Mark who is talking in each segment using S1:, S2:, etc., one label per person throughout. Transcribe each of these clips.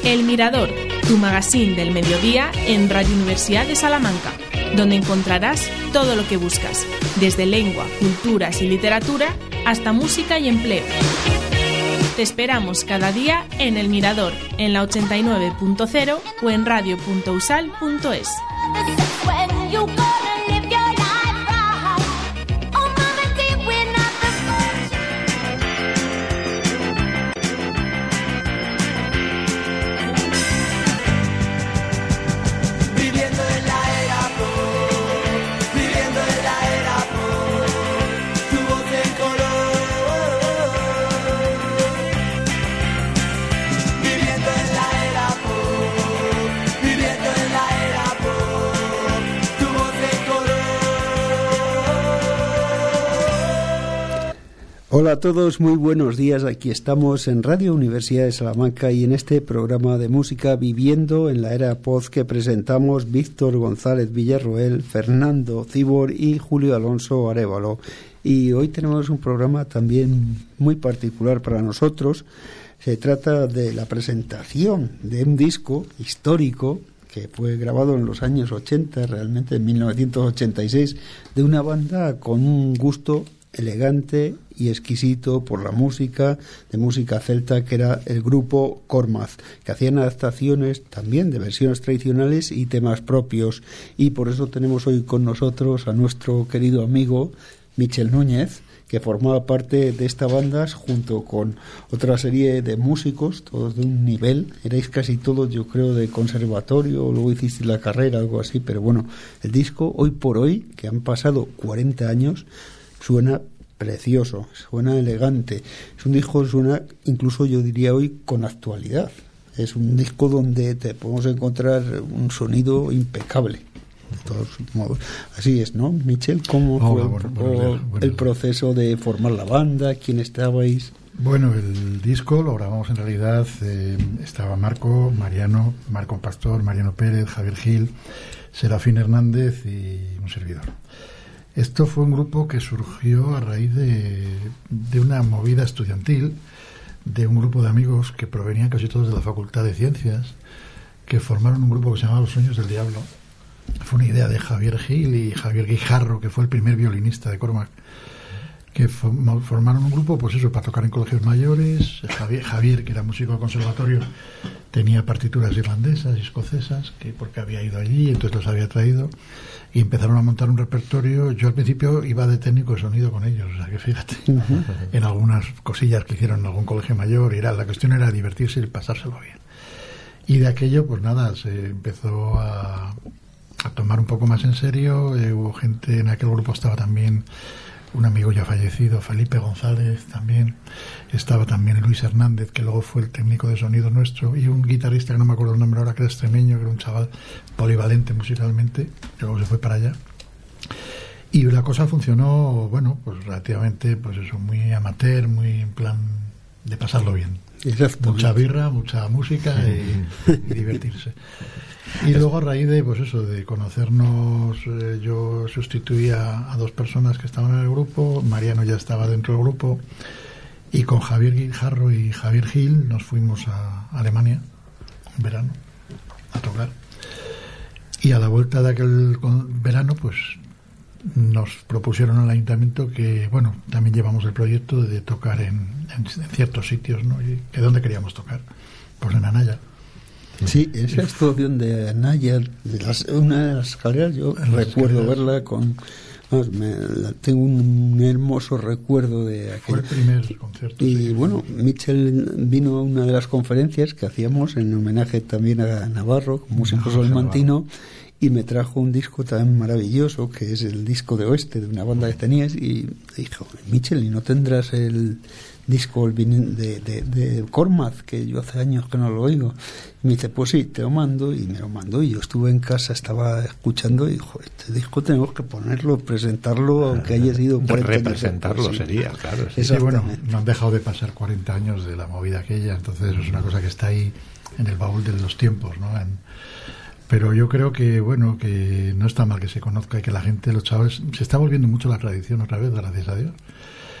S1: El Mirador, tu magazín del mediodía en Radio Universidad de Salamanca, donde encontrarás todo lo que buscas, desde lengua, culturas y literatura hasta música y empleo. Te esperamos cada día en El Mirador, en la 89.0 o en radio.usal.es.
S2: Hola a todos, muy buenos días. Aquí estamos en Radio Universidad de Salamanca y en este programa de música Viviendo en la Era Pod que presentamos Víctor González Villarroel, Fernando Cibor y Julio Alonso Arévalo. Y hoy tenemos un programa también muy particular para nosotros. Se trata de la presentación de un disco histórico que fue grabado en los años 80, realmente en 1986, de una banda con un gusto elegante y exquisito por la música, de música celta, que era el grupo Cormaz, que hacían adaptaciones también de versiones tradicionales y temas propios. Y por eso tenemos hoy con nosotros a nuestro querido amigo Michel Núñez, que formaba parte de esta banda junto con otra serie de músicos, todos de un nivel. Erais casi todos, yo creo, de conservatorio, o luego hicisteis la carrera, algo así, pero bueno, el disco, hoy por hoy, que han pasado 40 años, suena precioso, suena elegante. Es un disco que suena, incluso yo diría hoy, con actualidad. Es un disco donde te podemos encontrar un sonido impecable, de todos modos. Así es, ¿no, Michel? ¿Cómo fue el proceso de formar la banda? ¿Quién estabais?
S3: Bueno, el disco lo grabamos en realidad, estaba Marco Pastor, Mariano Pérez, Javier Gil, Serafín Hernández y un servidor. Esto fue un grupo que surgió a raíz de una movida estudiantil, de un grupo de amigos que provenían casi todos de la Facultad de Ciencias, que formaron un grupo que se llamaba Los Sueños del Diablo. Fue una idea de Javier Gil y Javier Guijarro, que fue el primer violinista de Cormac, que formaron un grupo, pues eso, para tocar en colegios mayores. Javier, que era músico de conservatorio, tenía partituras irlandesas y escocesas, porque había ido allí, entonces los había traído, y empezaron a montar un repertorio. Yo al principio iba de técnico de sonido con ellos, o sea que fíjate, en algunas cosillas que hicieron en algún colegio mayor, y la cuestión era divertirse y pasárselo bien. Y de aquello, pues nada, se empezó a tomar un poco más en serio. Hubo gente, en aquel grupo estaba también un amigo ya fallecido, Felipe González, también estaba también Luis Hernández, que luego fue el técnico de sonido nuestro, y un guitarrista que no me acuerdo el nombre ahora, que era extremeño, que era un chaval polivalente musicalmente, que luego se fue para allá. Y la cosa funcionó, bueno, pues relativamente, pues eso, muy amateur, muy en plan de pasarlo bien. Mucha birra, mucha música y divertirse. Y luego, a raíz de, pues eso, de conocernos, yo sustituía a dos personas que estaban en el grupo. Mariano ya estaba dentro del grupo, y con Javier Guijarro y Javier Gil nos fuimos a Alemania en verano a tocar. Y a la vuelta de aquel verano, pues nos propusieron al ayuntamiento que, bueno, también llevamos el proyecto de tocar en ciertos sitios, ¿no? Y que ¿dónde queríamos tocar? Pues en Anaya.
S2: Sí, esa exposición de Anaya, una de las escaleras, yo recuerdo verla con... tengo un hermoso recuerdo de aquel.
S3: Fue el primer concierto.
S2: Y
S3: sí,
S2: bueno, Michel vino a una de las conferencias que hacíamos en homenaje también a Navarro, músico salmantino, y me trajo un disco tan maravilloso, que es el disco de Oeste, de una banda que tenías, y dijo, Michel, ¿y no tendrás el disco de Cormaz, que yo hace años que no lo oigo? Y me dice, pues sí, te lo mando, y me lo mandó, y yo estuve en casa, estaba escuchando, y dijo, este disco tenemos que ponerlo, presentarlo, aunque haya sido 40 años.
S4: Representarlo sería, claro.
S3: Sí, bueno, no han dejado de pasar 40 años de la movida aquella, entonces es una cosa que está ahí en el baúl de los tiempos, ¿no? Pero yo creo que, bueno, que no está mal que se conozca y que la gente, los chavales, se está volviendo mucho la tradición otra vez, gracias a Dios.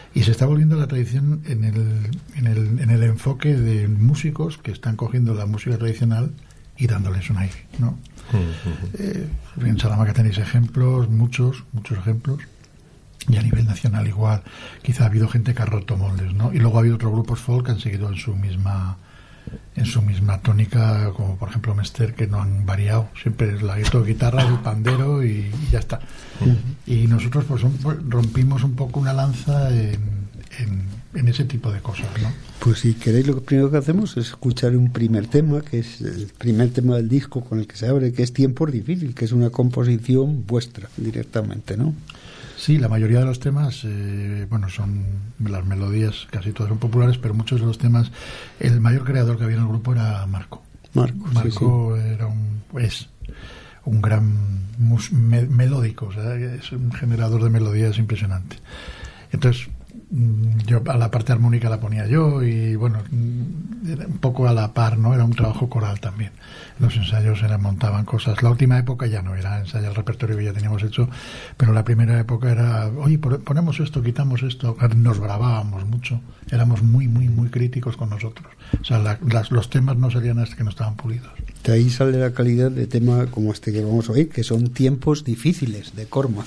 S3: Y se está volviendo la tradición en el enfoque de músicos que están cogiendo la música tradicional y dándoles un aire, ¿no? En Salamanca tenéis ejemplos, muchos ejemplos, y a nivel nacional igual. Quizá ha habido gente que ha roto moldes, ¿no? Y luego ha habido otros grupos folk que han seguido en su misma tónica, como por ejemplo Mester, que no han variado, siempre es la guitarra, el pandero y ya está. Y nosotros pues rompimos un poco una lanza en ese tipo de cosas, ¿no?
S2: Pues si queréis, lo primero que hacemos es escuchar un primer tema, que es el primer tema del disco con el que se abre, que es Tiempos Difíciles, que es una composición vuestra directamente, ¿no?
S3: Sí, la mayoría de los temas, son las melodías, casi todas son populares, pero muchos de los temas, el mayor creador que había en el grupo era Marco. Marco sí. Es un gran melódico, o sea, es un generador de melodías impresionante. Entonces, yo a la parte armónica la ponía yo y era un poco a la par, ¿no? Era un trabajo coral también. Los ensayos montaban cosas. La última época ya no era ensayar el repertorio que ya teníamos hecho, pero la primera época era, oye, ponemos esto, quitamos esto. Nos grabábamos mucho, éramos muy, muy, muy críticos con nosotros. O sea, los temas no salían hasta que no estaban pulidos.
S2: De ahí sale la calidad de tema como este que vamos a oír, que son Tiempos Difíciles, de Cormac.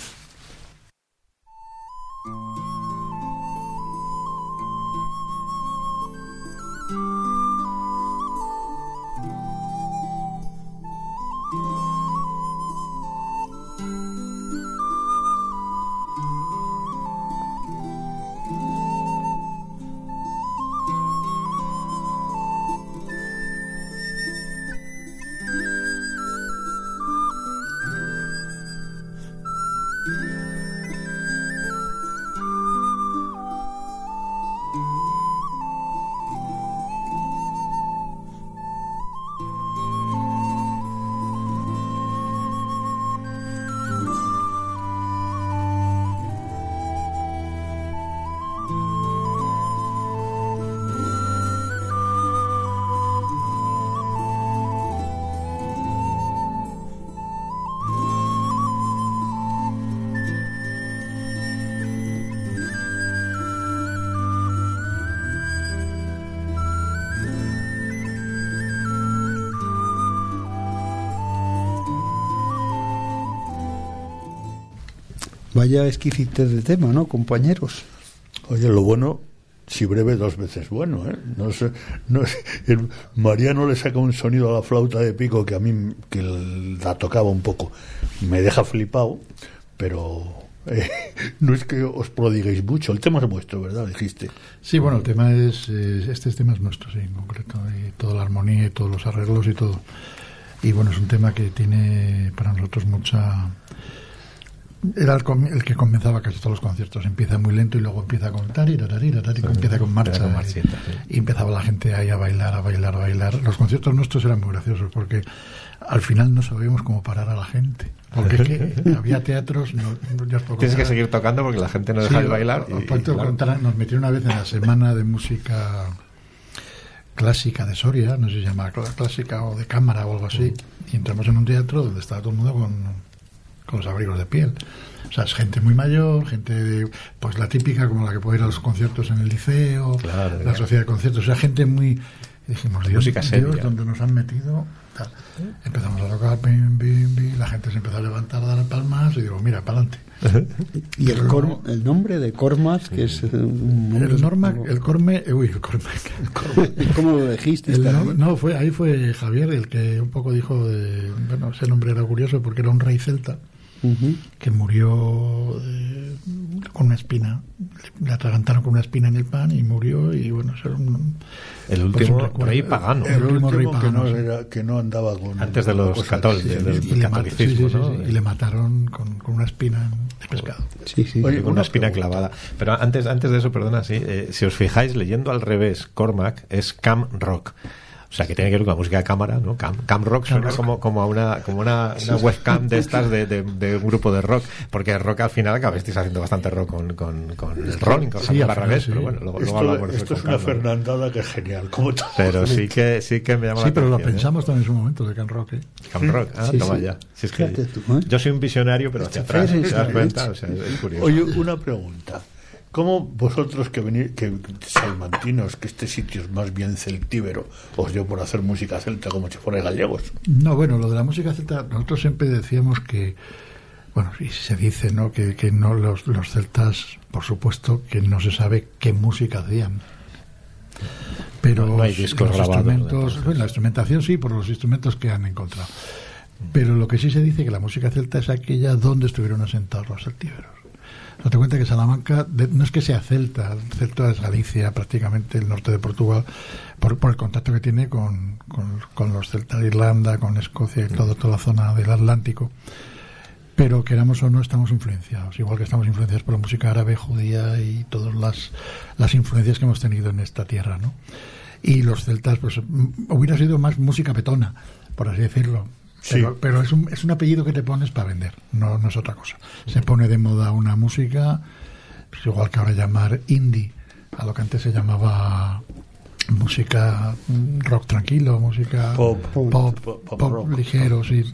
S2: Vaya exquisitez de tema, ¿no, compañeros?
S4: Oye, lo bueno, si breve, dos veces bueno, ¿eh? No sé, Mariano le saca un sonido a la flauta de pico que a mí, que la tocaba un poco, me deja flipado, pero no es que os prodiguéis mucho. El tema es vuestro, ¿verdad? Dijiste.
S3: Sí, bueno, el tema este tema es nuestro, sí, en concreto, y toda la armonía y todos los arreglos y todo. Y bueno, es un tema que tiene para nosotros mucha... Era el que comenzaba casi todos los conciertos. Empieza muy lento y luego empieza con empieza con marcha, y empezaba la gente ahí a bailar. Los conciertos nuestros eran muy graciosos porque al final no sabíamos cómo parar a la gente, porque es que había teatros.
S5: Tienes que seguir tocando porque la gente no deja de bailar.
S3: Nos metieron una vez en la semana de música clásica de Soria, no sé si se llama clásica o de cámara o algo así, y entramos en un teatro donde estaba todo el mundo con los abrigos de piel. O sea, es gente muy mayor, gente pues la típica, como la que puede ir a los conciertos en el liceo, claro, la sociedad de conciertos, o sea, gente muy... Dijimos, Dios, donde nos han metido, tal. Empezamos a tocar, la gente se empezó a levantar, a dar palmas, y digo, mira, para adelante.
S2: Y el nombre de Cormac, que es
S3: el Cormac.
S2: ¿Cómo lo dijiste?
S3: Ahí fue Javier el que un poco dijo ese nombre era curioso porque era un rey celta que murió con una espina, le atragantaron con una espina en el pan y murió, y bueno, eso era
S5: el último rey pagano.
S4: El último rey pagano, que no andaba con...
S5: Antes de los católicos, del catolicismo, ¿no?
S3: Y le mataron con una espina de pescado.
S5: Oye, con una espina clavada. Pero antes de eso, perdona, si os fijáis, leyendo al revés, Cormac es Cam Rock. O sea, que tiene que ver con la música de cámara, ¿no? Cam Rock suena como a una webcam de estas de un grupo de rock, porque el rock al final acabasteis haciendo bastante rock con el Rolling, con Javier Barragán, pero bueno, luego hablamos de eso.
S4: Esto es una fernandada que es genial, como todo.
S5: Pero sí que me llama la atención.
S3: Sí, pero lo pensamos también en su momento de Cam Rock, ¿eh?
S5: Cam Rock, toma ya. Si es que yo soy un visionario, pero hacia atrás, ¿te das cuenta? O sea, es curioso.
S4: Oye, una pregunta. ¿Cómo vosotros que venís, que salmantinos, que este sitio es más bien celtíbero, os dio por hacer música celta como si fuerais gallegos?
S3: No, bueno, lo de la música celta, nosotros siempre decíamos que, bueno, y se dice, ¿no?, que no los celtas, por supuesto, que no se sabe qué música hacían. Pero
S5: no hay discos
S3: los
S5: grabados,
S3: instrumentos, bueno, la instrumentación sí, por los instrumentos que han encontrado. Pero lo que sí se dice que la música celta es aquella donde estuvieron asentados los celtíberos. Date cuenta que Salamanca no es que sea celta es Galicia, prácticamente el norte de Portugal, por el contacto que tiene con los celtas de Irlanda, con Escocia y toda la zona del Atlántico. Pero queramos o no, estamos influenciados, igual que estamos influenciados por la música árabe, judía y todas las influencias que hemos tenido en esta tierra, ¿no? Y los celtas, pues hubiera sido más música petona, por así decirlo.
S4: Sí.
S3: Pero es un apellido que te pones para vender, no es otra cosa. Se pone de moda una música, pues igual que ahora llamar indie a lo que antes se llamaba música rock tranquilo, música pop ligero, sí.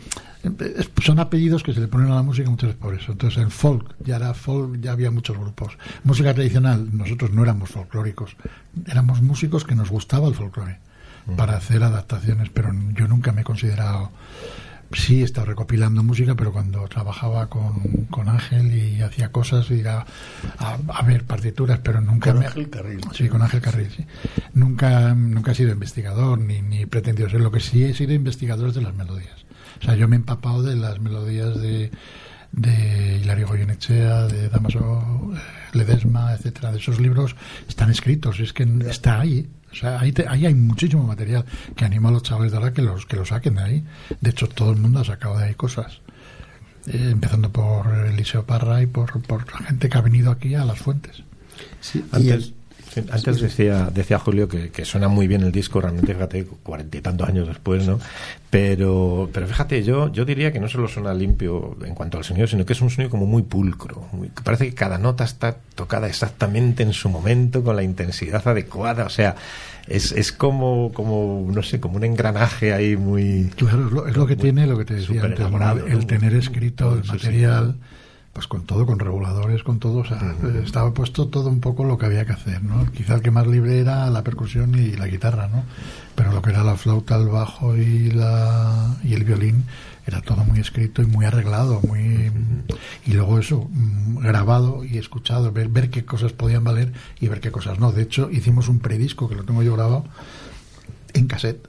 S3: Son apellidos que se le ponen a la música muchas veces por eso. Entonces el folk, ya había muchos grupos. Música tradicional, nosotros no éramos folclóricos, éramos músicos que nos gustaba el folclore para hacer adaptaciones, pero yo nunca me he considerado, sí he estado recopilando música, pero cuando trabajaba con Ángel y hacía cosas, iba a ver partituras, pero nunca
S4: con Ángel Carril.
S3: Sí, con Ángel Carril, sí. Nunca he sido investigador ni he pretendido ser. Lo que sí he sido investigador es de las melodías. O sea, yo me he empapado de las melodías de Hilario Goyenechea, de Damaso Ledesma, etcétera. De esos libros están escritos, es que está ahí. O sea, ahí hay muchísimo material que animo a los chavales de ahora que lo saquen de ahí. De hecho, todo el mundo ha sacado de ahí cosas. Empezando por Eliseo Parra y por gente que ha venido aquí a las fuentes.
S2: Sí,
S5: Antes decía Julio que suena muy bien el disco, realmente, fíjate, 40 y tantos años después, ¿no? Pero fíjate, yo diría que no solo suena limpio en cuanto al sonido, sino que es un sonido como muy pulcro. Parece que cada nota está tocada exactamente en su momento, con la intensidad adecuada. O sea, es como no sé, como un engranaje ahí muy...
S3: Claro, es lo que tiene, lo que te decía antes, el tener escrito el material... Pues con todo, con reguladores, con todo, o sea, estaba puesto todo un poco lo que había que hacer, ¿no? Quizá el que más libre era la percusión y la guitarra, ¿no? Pero lo que era la flauta, el bajo y el violín era todo muy escrito y muy arreglado, y luego eso, grabado y escuchado, ver qué cosas podían valer y ver qué cosas no. De hecho, hicimos un predisco que lo tengo yo grabado en cassette.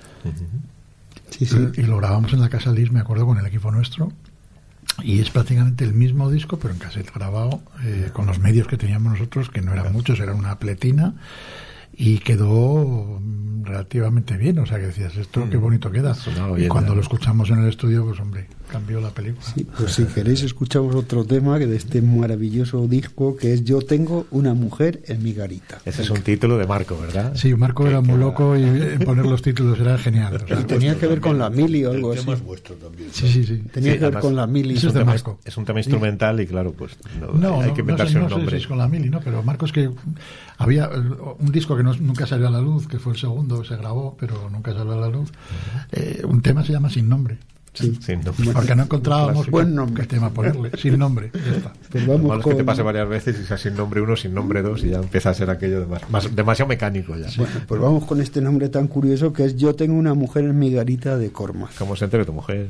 S3: Sí. Y lo grabamos en la Casa Lis, me acuerdo, con el equipo nuestro. Y es prácticamente el mismo disco, pero en cassette grabado, con los medios que teníamos nosotros, que no eran muchos, era una pletina, y quedó relativamente bien. O sea, que decías, esto qué bonito queda. Y cuando lo escuchamos en el estudio, pues hombre, cambió la película.
S2: Sí, pues si queréis escuchamos otro tema de este maravilloso disco, que es Yo tengo una mujer en mi garita.
S5: Ese es un título de Marco, ¿verdad?
S3: Sí, Marco era muy loco y poner los títulos era genial. O sea,
S2: tenía que ver con la mili o algo
S4: así.
S2: El
S4: tema es vuestro también.
S3: Sí.
S2: Tenía que ver con la mili.
S3: Eso es de Marco.
S5: Es un tema instrumental y claro, pues hay que
S3: un
S5: inventarse
S3: nombre. No sé si es con la mili, ¿no? Pero Marco, es que había un disco que nunca salió a la luz, que fue el segundo que se grabó, pero nunca salió a la luz. Un tema se llama Sin Nombre.
S2: Sí.
S5: Sin nombre.
S3: Porque no encontrábamos
S2: buen nombre.
S3: qué tema ponerle. Sin nombre. Ya está.
S2: Pues vamos
S5: es que te pase varias veces y sea sin nombre 1, sin nombre 2 y ya empieza a ser aquello demasiado mecánico ya.
S2: Bueno, pues vamos con este nombre tan curioso que es Yo tengo una mujer en mi garita de Cormac.
S5: Como se entere tu mujer.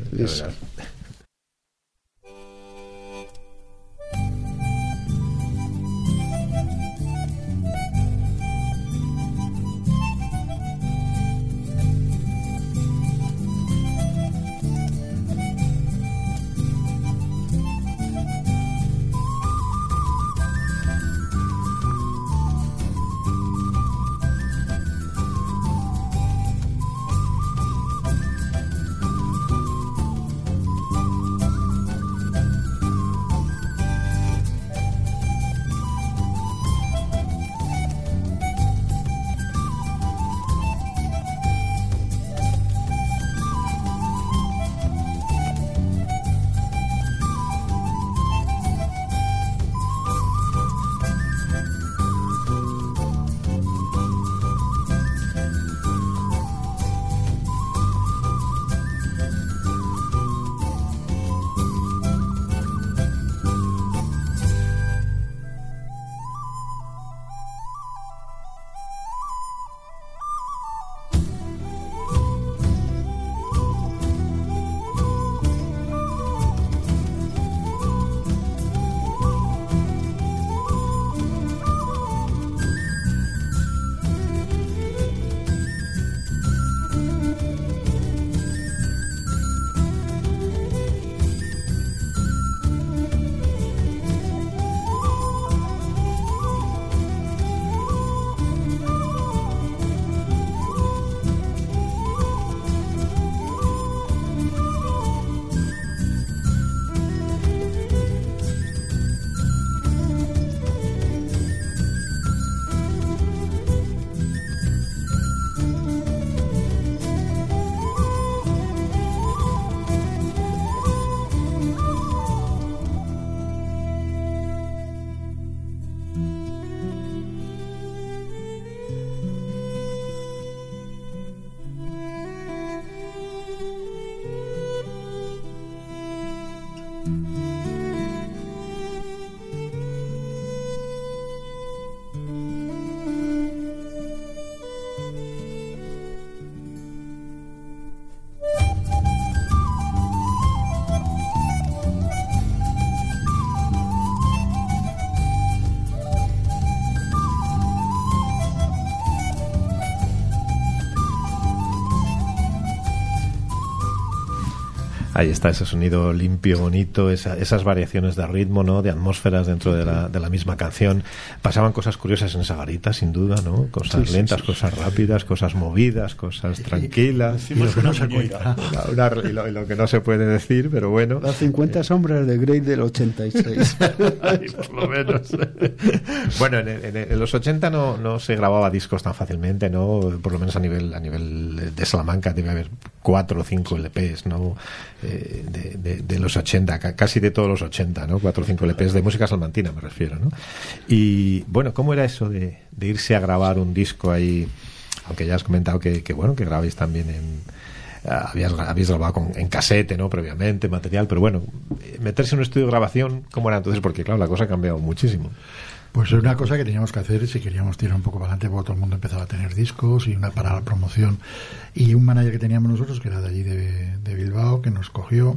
S5: Ahí está ese sonido limpio, bonito, esas variaciones de ritmo, ¿no? De atmósferas dentro de la misma canción. Pasaban cosas curiosas en esa garita, sin duda, ¿no? Cosas lentas, cosas rápidas, cosas movidas, cosas tranquilas.
S3: Y lo que no se cuenta.
S5: Y lo que no se puede decir, pero bueno.
S2: Las 50 sombras de Grey del 86.
S5: Ay, por lo menos. Bueno, en los 80 no se grababa discos tan fácilmente, ¿no? Por lo menos a nivel de Salamanca debe haber 4 o 5 LPs, ¿no? De los 80, casi de todos los 80, ¿no? 4 o 5 LPs de música salmantina, me refiero, ¿no? Y bueno, ¿cómo era eso de irse a grabar un disco ahí? Aunque ya has comentado que grabáis también habéis grabado en casete, ¿no? Previamente, material, pero bueno, meterse en un estudio de grabación, ¿cómo era entonces? Porque claro, la cosa ha cambiado muchísimo.
S3: Pues es una cosa que teníamos que hacer si queríamos tirar un poco para adelante, porque todo el mundo empezaba a tener discos y para la promoción. Y un manager que teníamos nosotros, que era de allí de Bilbao, que nos cogió,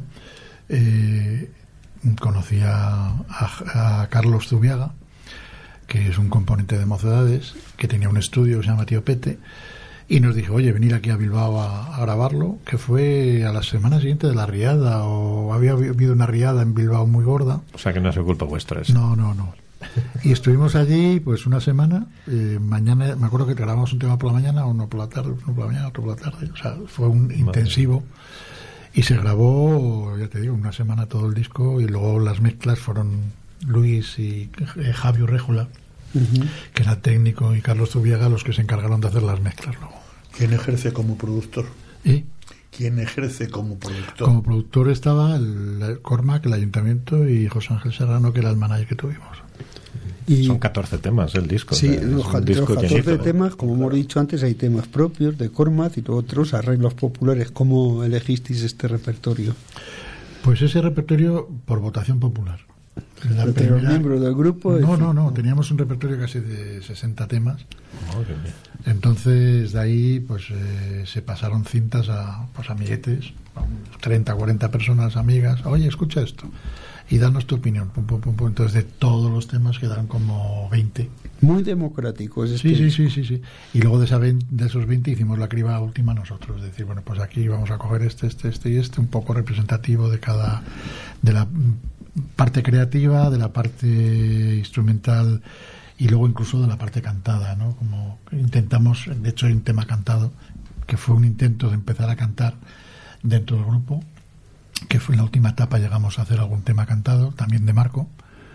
S3: conocía a Carlos Zubiaga, que es un componente de Mocedades, que tenía un estudio que se llama Tío Pete, y nos dijo, oye, venir aquí a Bilbao a grabarlo, que fue a la semana siguiente de la riada, o había habido una riada en Bilbao muy gorda.
S5: O sea que no es culpa vuestra eso.
S3: No. Y estuvimos allí pues una semana. Mañana, me acuerdo que grabamos un tema por la mañana, uno por la tarde, uno por la mañana, otro por la tarde. O sea, fue un intensivo. Y se grabó, ya te digo, una semana todo el disco, y luego las mezclas fueron Luis y Javier Réjula, que era técnico, y Carlos Zubiaga, los que se encargaron de hacer las mezclas luego.
S4: ¿Quién ejerce como productor? ¿Quién ejerce como productor?
S3: Como productor estaba el Cormac, el Ayuntamiento, y José Ángel Serrano, que era el manager que tuvimos.
S2: Y
S5: son 14 temas el disco.
S2: Sí,
S5: los
S2: 14 temas, como hemos dicho antes, hay temas propios de Cormac y otros arreglos populares. ¿Cómo elegisteis este repertorio?
S3: Pues ese repertorio por votación popular.
S2: ¿De los miembros del grupo?
S3: No, teníamos un repertorio casi de 60 temas. Entonces de ahí pues se pasaron cintas a amiguetes, 30, 40 personas amigas. Oye, escucha esto y danos tu opinión. Entonces de todos los temas quedaron como 20.
S2: Muy democrático.
S3: Sí. Y luego de esos 20 hicimos la criba última nosotros. Es decir, bueno, pues aquí vamos a coger este y este, un poco representativo de la parte creativa, de la parte instrumental y luego incluso de la parte cantada, ¿no? Como intentamos, de hecho hay un tema cantado que fue un intento de empezar a cantar dentro del grupo, que fue en la última etapa, llegamos a hacer algún tema cantado, también de Marco.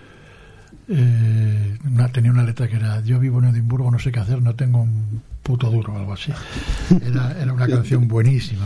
S3: Tenía una letra que era: yo vivo en Edimburgo, no sé qué hacer, no tengo un puto duro, o algo así. Era una canción buenísima.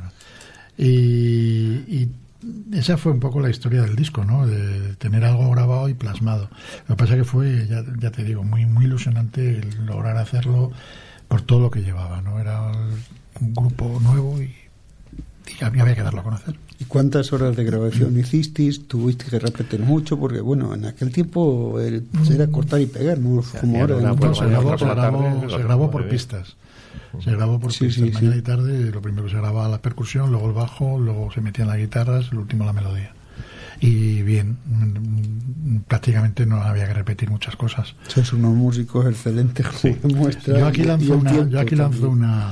S3: Y esa fue un poco la historia del disco, ¿no? De tener algo grabado y plasmado. Lo que pasa es que fue, ya te digo, muy, muy ilusionante el lograr hacerlo por todo lo que llevaba, ¿no? Era un grupo nuevo y había que darlo a conocer.
S2: ¿Y cuántas horas de grabación hicisteis? ¿Tuviste que repetir mucho? Porque, bueno, en aquel tiempo era cortar y pegar, ¿no? Como ahora.
S3: Se grabó por pistas. Se grabó por pistas, mañana y tarde. Lo primero se grababa la percusión, luego el bajo, luego se metían las guitarras, el último la melodía. Y bien, prácticamente no había que repetir muchas cosas.
S2: Sois unos músicos excelentes, como demuestra.
S3: Yo aquí lanzo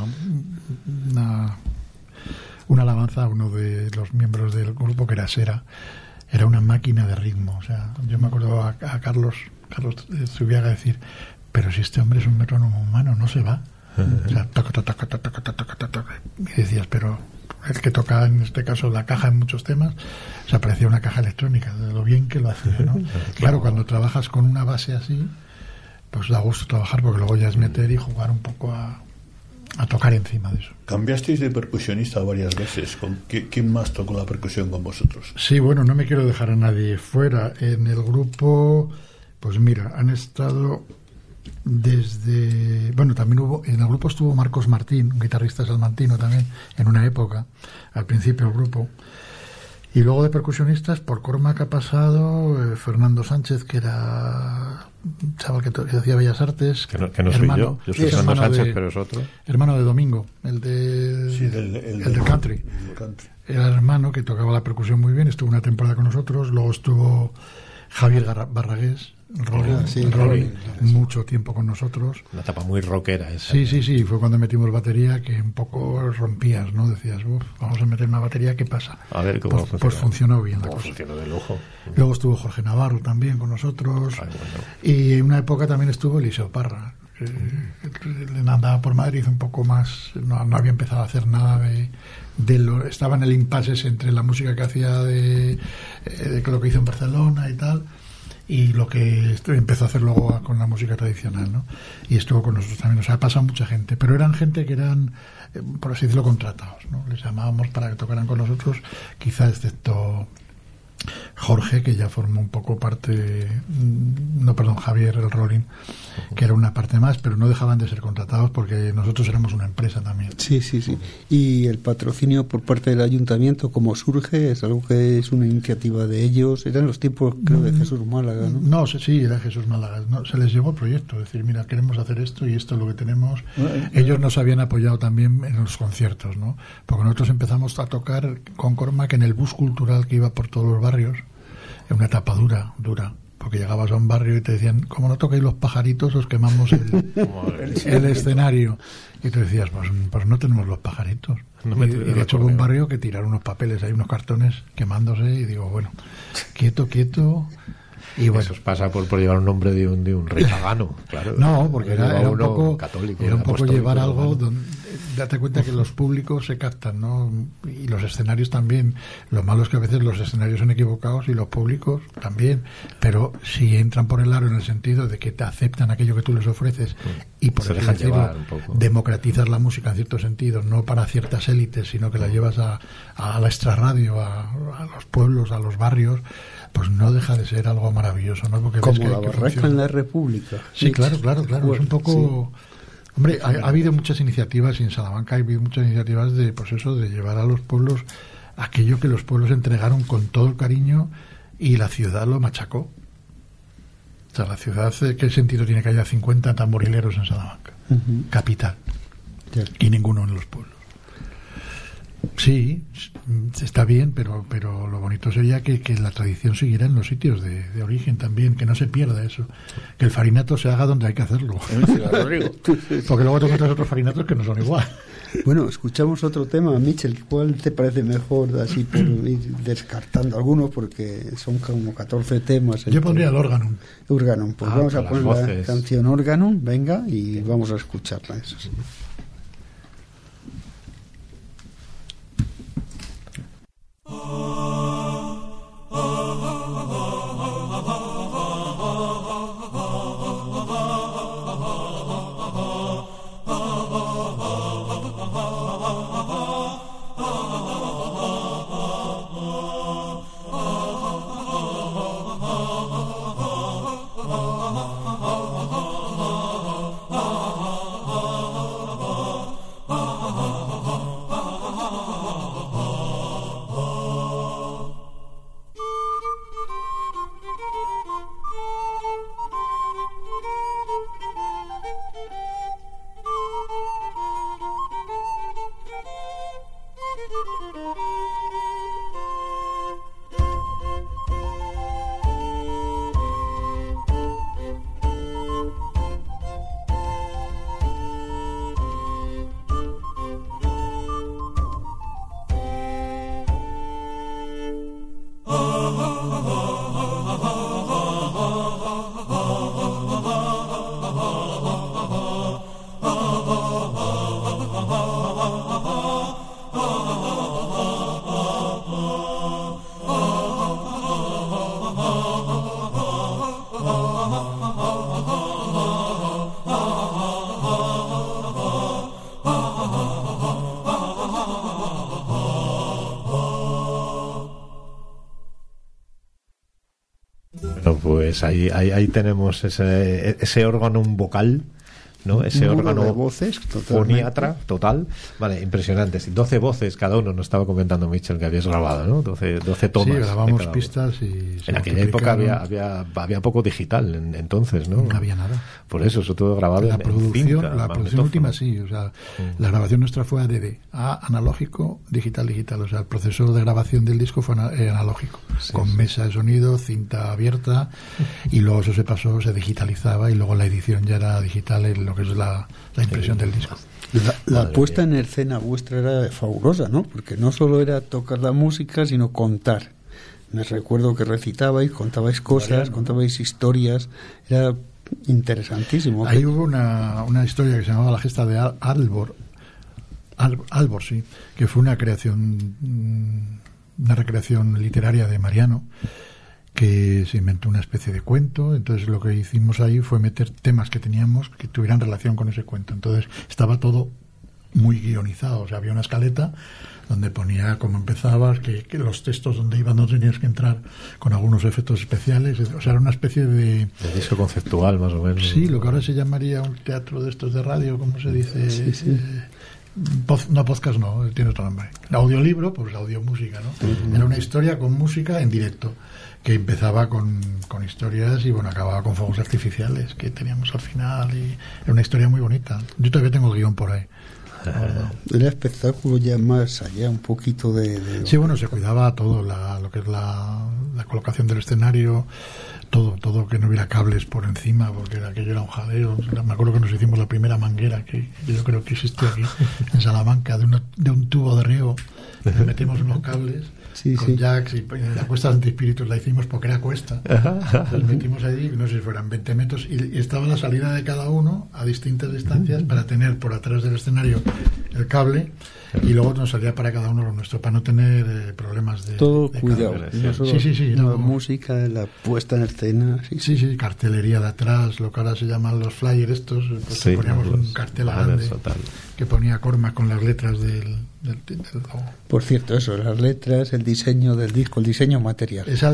S3: una alabanza a uno de los miembros del grupo, que era Sera. Era una máquina de ritmo. O sea, yo me acuerdo a Carlos Zubiaga decir: pero si este hombre es un metrónomo humano, no se va. O sea, toca. Y decías, pero el que toca en este caso la caja en muchos temas, se parecía una caja electrónica, de lo bien que lo hacía, ¿no? Claro, cuando trabajas con una base así, pues da gusto trabajar, porque luego ya es meter y jugar un poco a tocar encima de eso.
S4: Cambiasteis de percusionista varias veces. ¿Quién más tocó la percusión con vosotros?
S3: Sí, bueno, no me quiero dejar a nadie fuera. En el grupo, pues mira, han estado también en el grupo estuvo Marcos Martín, un guitarrista salmantino también, en una época, al principio del grupo. Y luego de percusionistas, por Cormac ha pasado Fernando Sánchez, que era un chaval que hacía Bellas Artes.
S5: Que no soy yo soy Fernando Sánchez, pero es otro.
S3: Hermano de Domingo, el del country. Era el hermano que tocaba la percusión muy bien, estuvo una temporada con nosotros. Luego estuvo Javier Barragués, Rolling, mucho tiempo con nosotros.
S5: Una etapa muy rockera esa.
S3: Sí, fue cuando metimos batería que un poco rompías, ¿no? Decías, vamos a meter una batería, ¿qué pasa?
S5: A ver cómo funciona.
S3: Pues funcionó bien la cosa.
S5: Funcionó de lujo.
S3: Luego estuvo Jorge Navarro también con nosotros.
S5: Bueno.
S3: Y en una época también estuvo Eliseo Parra. Andaba por Madrid un poco más, no había empezado a hacer nada estaba en el impasse entre la música que hacía de lo que hizo en Barcelona y tal, y lo que empezó a hacer luego con la música tradicional, ¿no? Y estuvo con nosotros también. O sea, pasa mucha gente, pero eran gente que eran, por así decirlo, contratados, ¿no? Les llamábamos para que tocaran con nosotros, quizá excepto Jorge, que ya formó un poco parte, Javier, el Rolling, que era una parte más, pero no dejaban de ser contratados porque nosotros éramos una empresa también.
S2: Sí. Y el patrocinio por parte del ayuntamiento, ¿cómo surge? ¿Es algo que es una iniciativa de ellos? Eran los tiempos, creo, de Jesús Málaga, ¿no?
S3: No, sí, era Jesús Málaga. No, se les llevó el proyecto, es decir, mira, queremos hacer esto y esto es lo que tenemos. Ellos nos habían apoyado también en los conciertos, ¿no? Porque nosotros empezamos a tocar con Cormac en el bus cultural que iba por todos los barrios, en una etapa dura, porque llegabas a un barrio y te decían, como no toquéis los pajaritos, os quemamos el escenario. Y tú decías, pues no tenemos los pajaritos. Y de hecho hubo un barrio que tiraron unos papeles, hay unos cartones quemándose, y digo, bueno, quieto. Y bueno,
S5: eso pasa por llevar un nombre de un rey pagano, claro.
S3: No, porque era un poco
S5: católico,
S3: era un poco llevar algo
S5: romano.
S3: Date cuenta que los públicos se captan, ¿no? Y los escenarios también. Lo malo es que a veces los escenarios son equivocados y los públicos también, pero si entran por el aro en el sentido de que te aceptan aquello que tú les ofreces y por así decirlo, democratizas la música en cierto sentido, no para ciertas élites, sino que la llevas a la extrarradio, a los pueblos, a los barrios, pues no deja de ser algo maravilloso, ¿no? Porque
S2: como la Barraca en la República.
S3: Sí, claro. Es un poco... Sí. Hombre, ha habido muchas iniciativas, y en Salamanca ha habido muchas iniciativas de llevar a los pueblos aquello que los pueblos entregaron con todo el cariño y la ciudad lo machacó. O sea, la ciudad, ¿qué sentido tiene que haya 50 tamborileros en Salamanca? Capital.
S2: Sí.
S3: Y ninguno en los pueblos. Sí, está bien, pero lo bonito sería que la tradición siguiera en los sitios de origen también, que no se pierda eso, que el farinato se haga donde hay que hacerlo. Porque luego te encuentras otros farinatos que no son igual.
S2: Bueno, escuchamos otro tema, Michel. ¿Cuál te parece mejor, así por ir descartando algunos, porque son como 14 temas?
S3: Yo pondría el Organum.
S2: Organum, pues vamos a poner la canción Organum, venga, y vamos a escucharla, eso sí.
S5: Pues ahí tenemos ese órgano vocal ¿no? Ese órgano
S2: de voces,
S5: foniatra total, vale, impresionante. 12 voces cada uno, nos estaba comentando Mitchell que habías grabado, ¿no? 12 tomas.
S3: Sí, grabamos pistas y
S5: en aquella época había poco digital entonces, ¿no?
S3: No había nada.
S5: Por eso todo grabado
S3: la
S5: en
S3: producción,
S5: cinta,
S3: la producción última sí, o sea, la grabación nuestra fue ADD, analógico, digital, o sea, el proceso de grabación del disco fue analógico, con mesa de sonido, cinta abierta, y luego eso se digitalizaba y luego la edición ya era digital en lo que es la impresión del disco.
S2: La puesta en escena vuestra era fabulosa, ¿no? Porque no solo era tocar la música, sino contar. Me recuerdo que recitabais, contabais cosas, contabais historias, era interesantísimo.
S3: Ahí hubo una historia que se llamaba La Gesta de Albor, sí, que fue una recreación literaria de Mariano, que se inventó una especie de cuento. Entonces lo que hicimos ahí fue meter temas que teníamos que tuvieran relación con ese cuento. Entonces estaba todo muy guionizado, o sea, había una escaleta donde ponía cómo empezabas, que los textos donde ibas no tenías que entrar, con algunos efectos especiales, o sea, era una especie de
S5: disco conceptual más o menos.
S3: Sí, lo que ahora se llamaría un teatro de estos de radio, ¿cómo se dice?
S2: Sí.
S3: No, podcast no, tiene otro nombre. El audiolibro, pues audiomúsica, ¿no? Era una historia con música en directo, que empezaba con historias y bueno, acababa con fuegos artificiales que teníamos al final, y era una historia muy bonita. Yo todavía tengo el guión por ahí.
S2: El espectáculo ya más allá, un poquito de...
S3: Sí, bueno, se cuidaba todo, lo que es la colocación del escenario, todo que no hubiera cables por encima, porque aquello era un jaleo. Me acuerdo que nos hicimos la primera manguera que yo creo que existió aquí en Salamanca, de un tubo de riego. Le metimos unos cables con jacks, y la cuesta de antiespíritus la hicimos porque era cuesta. Entonces metimos allí, no sé si fueran 20 metros, y estaba la salida de cada uno a distintas distancias para tener por atrás del escenario el cable, y luego nos salía para cada uno lo nuestro, para no tener problemas de
S2: cuidado.
S3: Sí,
S2: la música, la puesta en escena.
S3: Sí, cartelería de atrás, lo que ahora se llaman los flyers estos, pues poníamos un cartel grande que ponía Cormac con las letras del logo.
S2: Por cierto, eso, las letras, el diseño del disco, el diseño material.
S3: Esas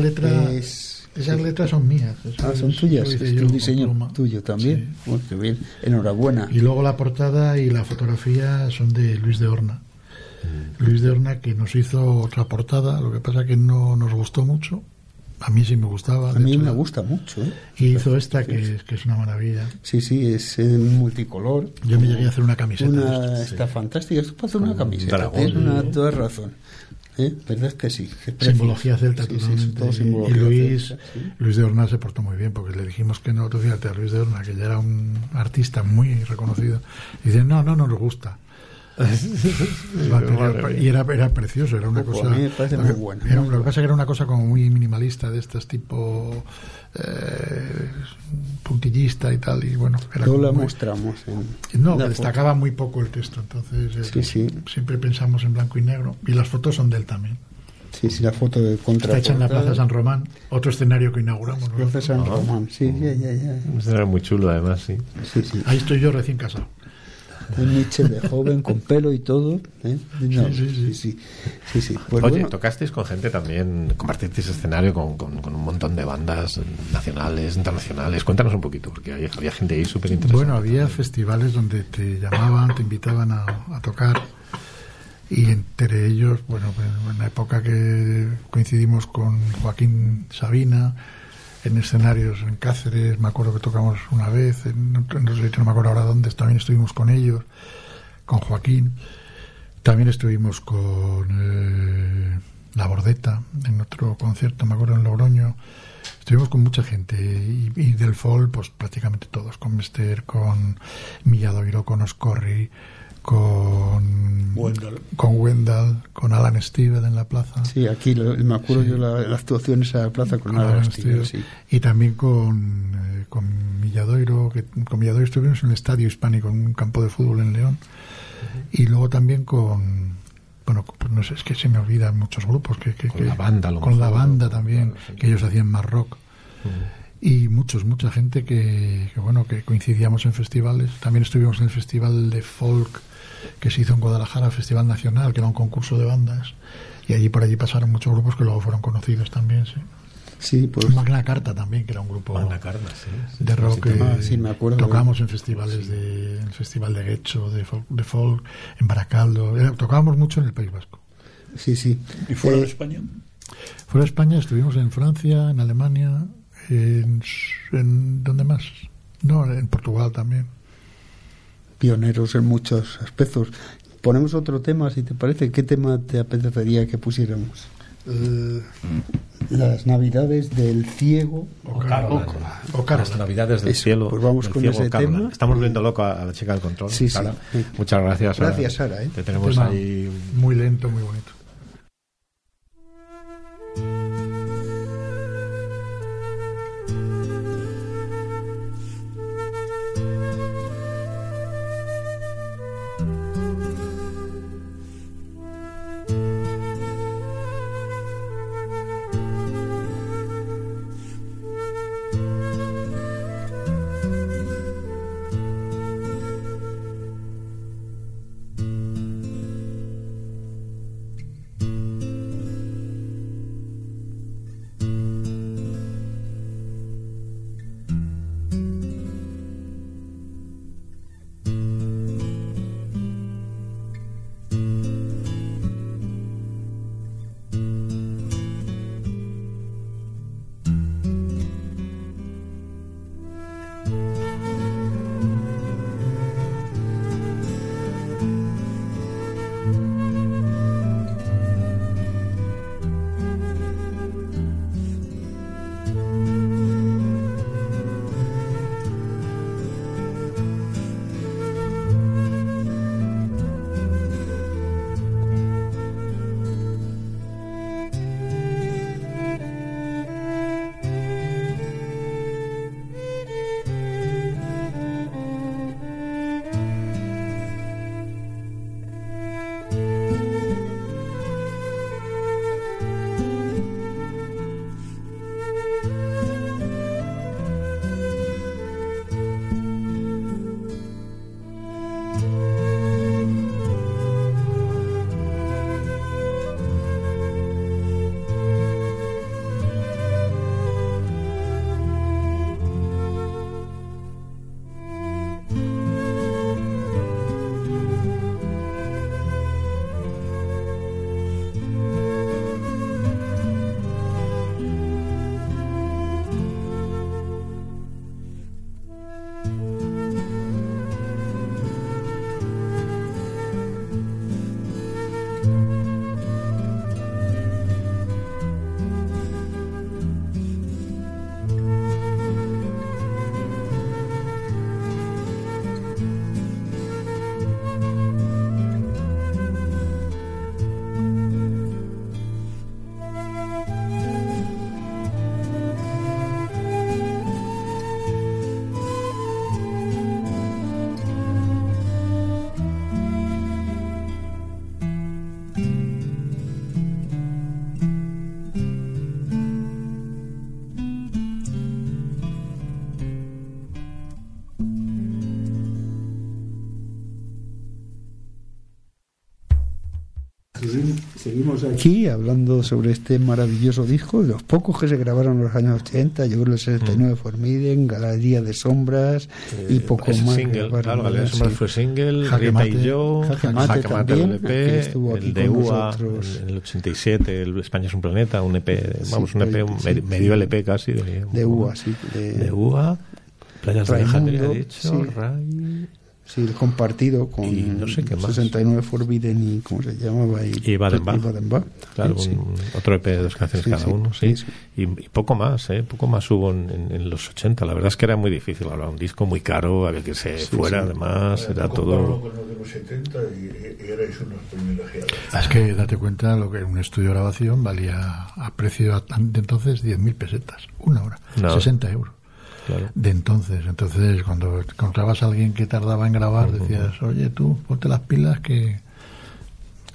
S3: letras son mías.
S2: Son tuyas, es un diseño tuyo también. Sí. Bueno, qué bien, enhorabuena.
S3: Y luego la portada y la fotografía son de Luis de Horna. Luis de Horna, que nos hizo otra portada, lo que pasa que no nos gustó mucho. A mí sí me gustaba.
S2: A mí me gusta mucho.
S3: Y hizo esta que es una maravilla.
S2: Sí, es multicolor.
S3: Yo me llegué a hacer una camiseta.
S2: Está fantástica. Esto puede hacer una camiseta. Tienes toda razón. ¿Verdad que sí?
S3: Simbología celta totalmente. Y Luis de Horna se portó muy bien, porque le dijimos que no. Tú fíjate, a Luis de Horna, que ya era un artista muy reconocido, y dice, no nos gusta. Y era precioso, era una cosa.
S2: A mí me parece muy bueno.
S3: Lo que pasa es que era una cosa como muy minimalista, de estos tipo puntillista y tal, y bueno,
S2: luego la mostramos
S3: destacaba muy poco el texto, entonces siempre pensamos en blanco y negro, y las fotos son de él también.
S2: Sí, la foto de
S3: contraportada. Está hecha en la Plaza San Román, otro escenario que inauguramos, ¿no?
S2: Plaza San Román, ya.
S5: Un escenario muy chulo, además, sí.
S3: Ahí estoy yo recién casado.
S2: Un Mitchell de joven, con pelo y todo. Sí. Pues
S5: oye, tocasteis con gente también, compartisteis escenario con un montón de bandas nacionales, internacionales. Cuéntanos un poquito, porque había gente ahí súper interesante.
S3: Bueno, había festivales donde te llamaban, te invitaban a tocar, y entre ellos, bueno, en la época que coincidimos con Joaquín Sabina, en escenarios en Cáceres, me acuerdo que tocamos una vez, no me acuerdo ahora dónde, también estuvimos con ellos, con Joaquín. También estuvimos con La Bordeta en otro concierto, me acuerdo, en Logroño. Estuvimos con mucha gente, y del folk, pues prácticamente todos, con Mester, con Milladoiro, con Oscorri, con Wendell, con Alan Steven en la plaza.
S2: Sí, aquí me acuerdo yo la actuación esa la plaza con Alan Steven. Sí.
S3: Y también con Milladoiro, con Milladoiro estuvimos en el Estadio Hispánico, en un campo de fútbol en León. Y luego también con no sé, es que se me olvidan muchos grupos con la banda también, que ellos hacían más rock. Y mucha gente que coincidíamos en festivales. También estuvimos en el festival de folk que se hizo en Guadalajara, Festival Nacional, que era un concurso de bandas, y por allí pasaron muchos grupos que luego fueron conocidos también, sí.
S2: Sí, pues
S3: Magna Carta también, que era un grupo
S5: Magna Carta, sí.
S3: de rock.
S2: Sí, me acuerdo.
S3: Tocábamos en festivales, el Festival de Guecho, de folk, en Baracaldo. Tocábamos mucho en el País Vasco.
S2: Sí, sí.
S4: ¿Y fuera de España?
S3: Fuera de España estuvimos en Francia, en Alemania, en ¿dónde más? No, en Portugal también.
S2: Pioneros en muchos aspectos. Ponemos otro tema, si te parece. ¿Qué tema te apetecería que pusiéramos? Las Navidades del Ciego
S5: o las Navidades del cielo.
S2: Pues vamos con ese tema.
S5: Estamos volviendo loco a la chica del control.
S2: Sí,
S5: Sara.
S2: sí.
S5: Muchas gracias, Sara.
S2: Gracias, Sara.
S5: Te tenemos ahí
S3: muy lento, muy bonito.
S2: Seguimos aquí hablando sobre este maravilloso disco, de los pocos que se grabaron en los años 80. Yo creo que el 69 Forbidden, Galería de Sombras y poco más.
S5: Single, claro, Galería de Sombras fue single, Rita y yo, Jaque Mate también, LP, el de UA en el 87, el España es un planeta, un EP, vamos, un EP, medio LP casi.
S2: De UA, sí.
S5: De UA, Playas de Alejandría, he dicho,
S2: sí.
S5: Ray...
S2: Sí, el compartido con
S5: y no sé qué más.
S2: 69 Forbidden y ¿cómo se llamaba?
S5: Y Baden-Bach. Claro,
S2: sí.
S5: Otro EP de 2 canciones cada uno, sí. Y poco más, poco más hubo en los 80. La verdad es que era muy difícil hablar, un disco muy caro, había que irse fuera, además, era todo...
S4: con los de los 70 y erais unos privilegiados.
S3: Es que date cuenta, lo que un estudio de grabación valía a precio de entonces 10.000 pesetas, una hora, 60 euros.
S5: Claro.
S3: De entonces cuando encontrabas a alguien que tardaba en grabar, decías, oye tú, ponte las pilas que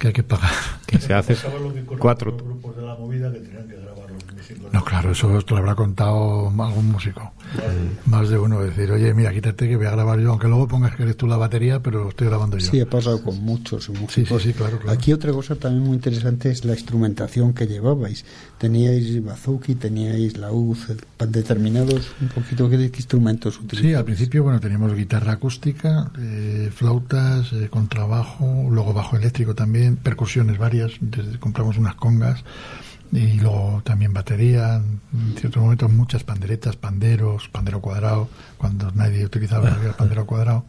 S3: que hay que pagar.
S5: Que se hace
S4: ¿Sabes lo que
S5: 4
S4: grupos de la movida que tenían que grabar los músicos?
S3: No, claro, eso esto lo habrá contado algún músico. Más de uno decir, oye, mira, quítate que voy a grabar yo, aunque luego pongas que eres tú la batería, pero estoy grabando yo.
S2: Sí, ha pasado con muchos músicos.
S3: Sí, claro.
S2: Aquí otra cosa también muy interesante es la instrumentación que llevabais. Teníais bazooki, teníais laúd, determinados un poquito qué instrumentos utilizabais.
S3: Sí, al principio, bueno, teníamos guitarra acústica, flautas, contrabajo, luego bajo eléctrico también, percusiones varias, compramos unas congas y luego también batería, en ciertos momentos muchas panderetas, panderos, pandero cuadrado, cuando nadie utilizaba el pandero cuadrado.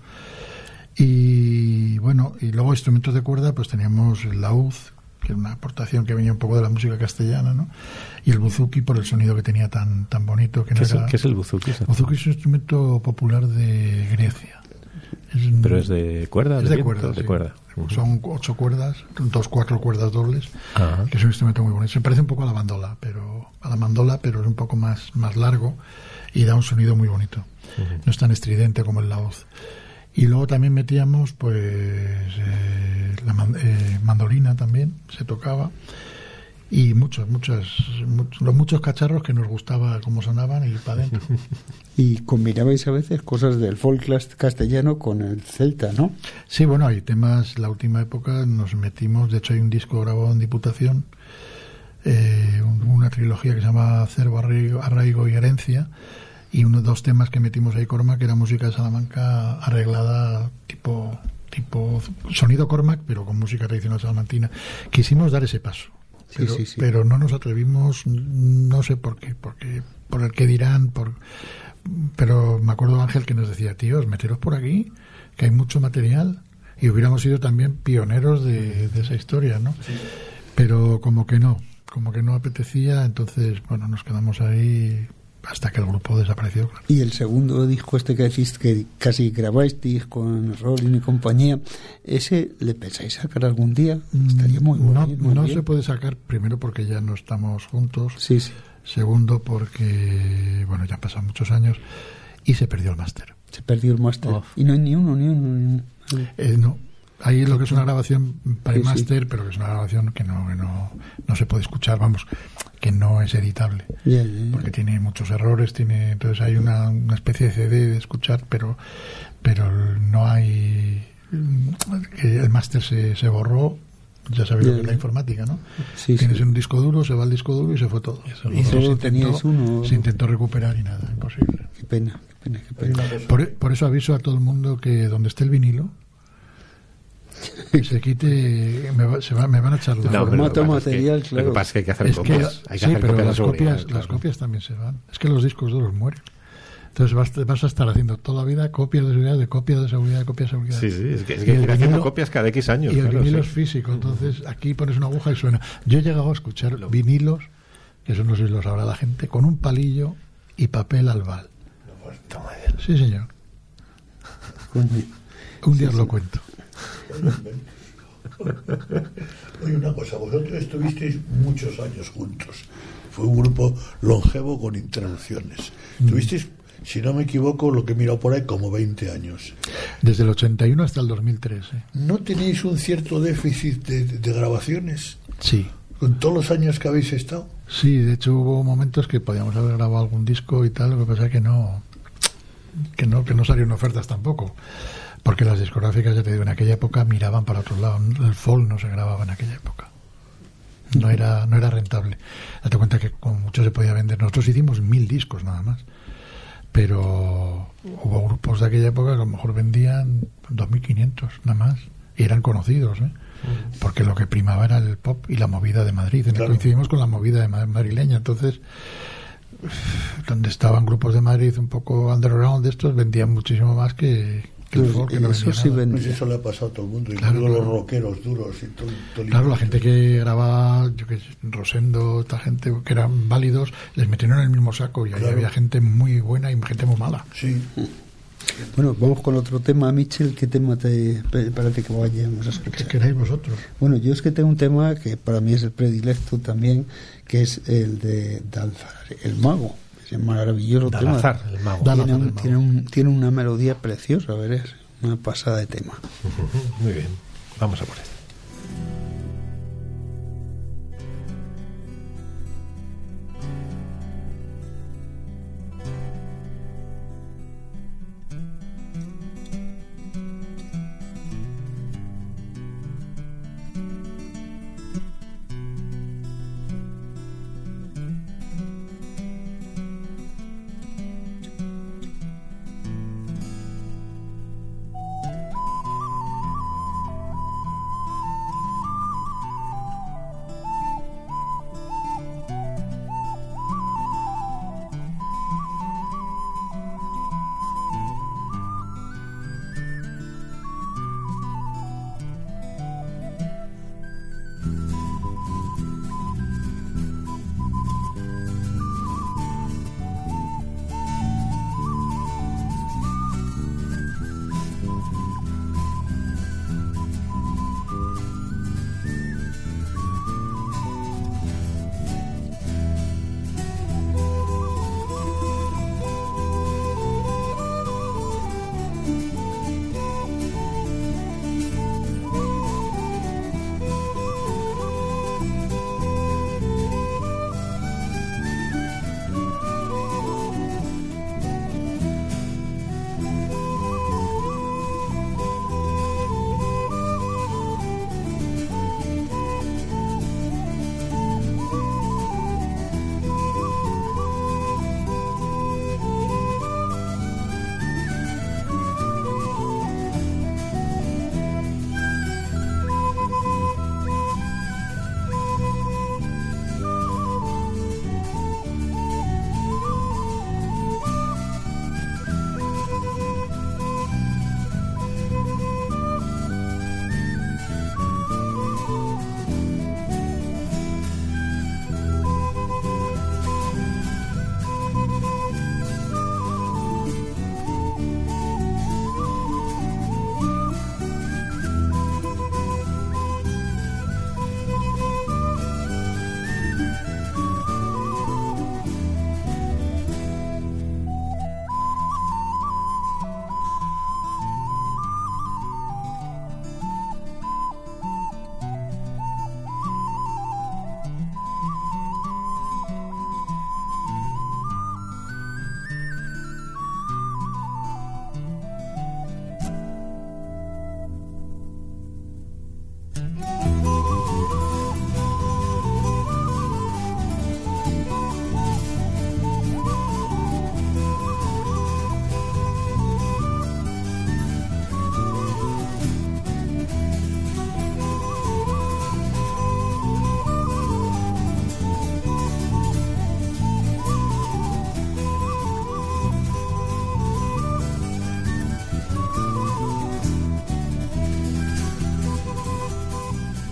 S3: Y bueno, y luego instrumentos de cuerda, pues teníamos el laúd, que era una aportación que venía un poco de la música castellana, ¿no? Y el buzuki por el sonido que tenía tan bonito. Que
S5: ¿Qué es el buzuki?
S3: El buzuki es un instrumento popular de Grecia.
S5: ¿Pero es de cuerda?
S3: Es de cuerda,
S5: de
S3: sí.
S5: cuerda.
S3: Son 8 cuerdas, 4 cuerdas dobles,
S5: Ajá.
S3: que es un instrumento muy bonito. Se parece un poco a la mandola, pero es un poco más largo y da un sonido muy bonito.
S5: Uh-huh.
S3: No es tan estridente como el laúd. Y luego también metíamos pues la mandolina también se tocaba, y muchos cacharros que nos gustaba cómo sonaban y para adentro.
S2: Y combinabais a veces cosas del folk castellano con el celta, ¿no?
S3: Sí, bueno, hay temas, la última época nos metimos, de hecho hay un disco grabado en Diputación, una trilogía que se llama Acervo, Arraigo y Herencia, y 2 temas que metimos ahí Cormac, que era música de Salamanca arreglada tipo sonido Cormac, pero con música tradicional salamantina. Quisimos dar ese paso, pero no nos atrevimos, no sé por qué, porque por el que dirán, pero me acuerdo de Ángel que nos decía, tíos, meteros por aquí, que hay mucho material, y hubiéramos sido también pioneros de esa historia, ¿no? Sí. Pero como que no apetecía, entonces, bueno, nos quedamos ahí hasta que el grupo desapareció. Claro.
S2: Y el segundo disco que decís que casi grabáis con Rolling y compañía, ¿ese le pensáis sacar algún día? Estaría muy bueno.
S3: No se puede sacar, primero porque ya no estamos juntos.
S2: Sí.
S3: Segundo porque, bueno, ya han pasado muchos años y se perdió el máster. Y no hay ni uno. No. Ahí lo que es una grabación para el máster, pero que es una grabación que no se puede escuchar, vamos, que no es editable, porque tiene muchos errores, entonces hay una especie de CD de escuchar, pero no hay, el máster se borró. Ya sabéis lo que es la informática, ¿no? Tienes un disco duro, se va el disco duro y se fue todo.
S2: Y solo teníais uno.
S3: Se intentó recuperar y nada, imposible.
S2: Qué pena.
S3: Por eso aviso a todo el mundo que donde esté el vinilo, que se quite, me van a echar la
S2: formato material, claro.
S5: Lo que pasa es que hay que hacer copias.
S3: Pero las copias también se van. Es que los discos duros mueren. Entonces vas a estar haciendo toda la vida copias de seguridad, copias de seguridad.
S5: Sí, es que ir haciendo copias cada X años.
S3: Y el vinilo es físico, entonces aquí pones una aguja y suena. Yo he llegado a escuchar vinilos, que eso no sé si lo sabrá la gente, con un palillo y papel albal. Sí, señor. Un día os lo cuento.
S4: Oye, una cosa, vosotros estuvisteis muchos años juntos. Fue un grupo longevo con interrupciones. Tuvisteis, si no me equivoco, lo que he mirado por ahí, como 20 años.
S3: Desde el 81 hasta el 2003.
S4: ¿No tenéis un cierto déficit de grabaciones?
S3: Sí.
S4: ¿Con todos los años que habéis estado?
S3: Sí, de hecho hubo momentos que podíamos haber grabado algún disco y tal, lo que pasa es que no salieron ofertas tampoco. Porque las discográficas, ya te digo, en aquella época miraban para otro lado. El folk no se grababa en aquella época. No era rentable. Date cuenta que como mucho se podía vender. Nosotros hicimos 1000 discos nada más. Pero hubo grupos de aquella época que a lo mejor vendían 2500 nada más. Y eran conocidos, porque lo que primaba era el pop y la movida de Madrid. Claro. Coincidimos con la movida de madrileña. Entonces, donde estaban grupos de Madrid un poco underground de estos, vendían muchísimo más que
S2: eso sí vendía.
S4: Pues eso le ha pasado a todo el mundo, incluso los rockeros duros y todo
S3: claro, la gente que grababa, Rosendo, esta gente que eran válidos, les metieron en el mismo saco y ahí había gente muy buena y gente muy mala.
S4: Sí.
S2: Bueno, vamos con otro tema. Michel, ¿qué tema te parece que vayamos a escuchar?
S3: ¿Qué queréis vosotros?
S2: Bueno, yo es que tengo un tema que para mí es el predilecto también, que es el de Dalzar, el mago. Es maravilloso tema.
S5: El mago.
S2: Tiene una melodía preciosa, verás, una pasada de tema.
S5: Muy bien, vamos a por esto.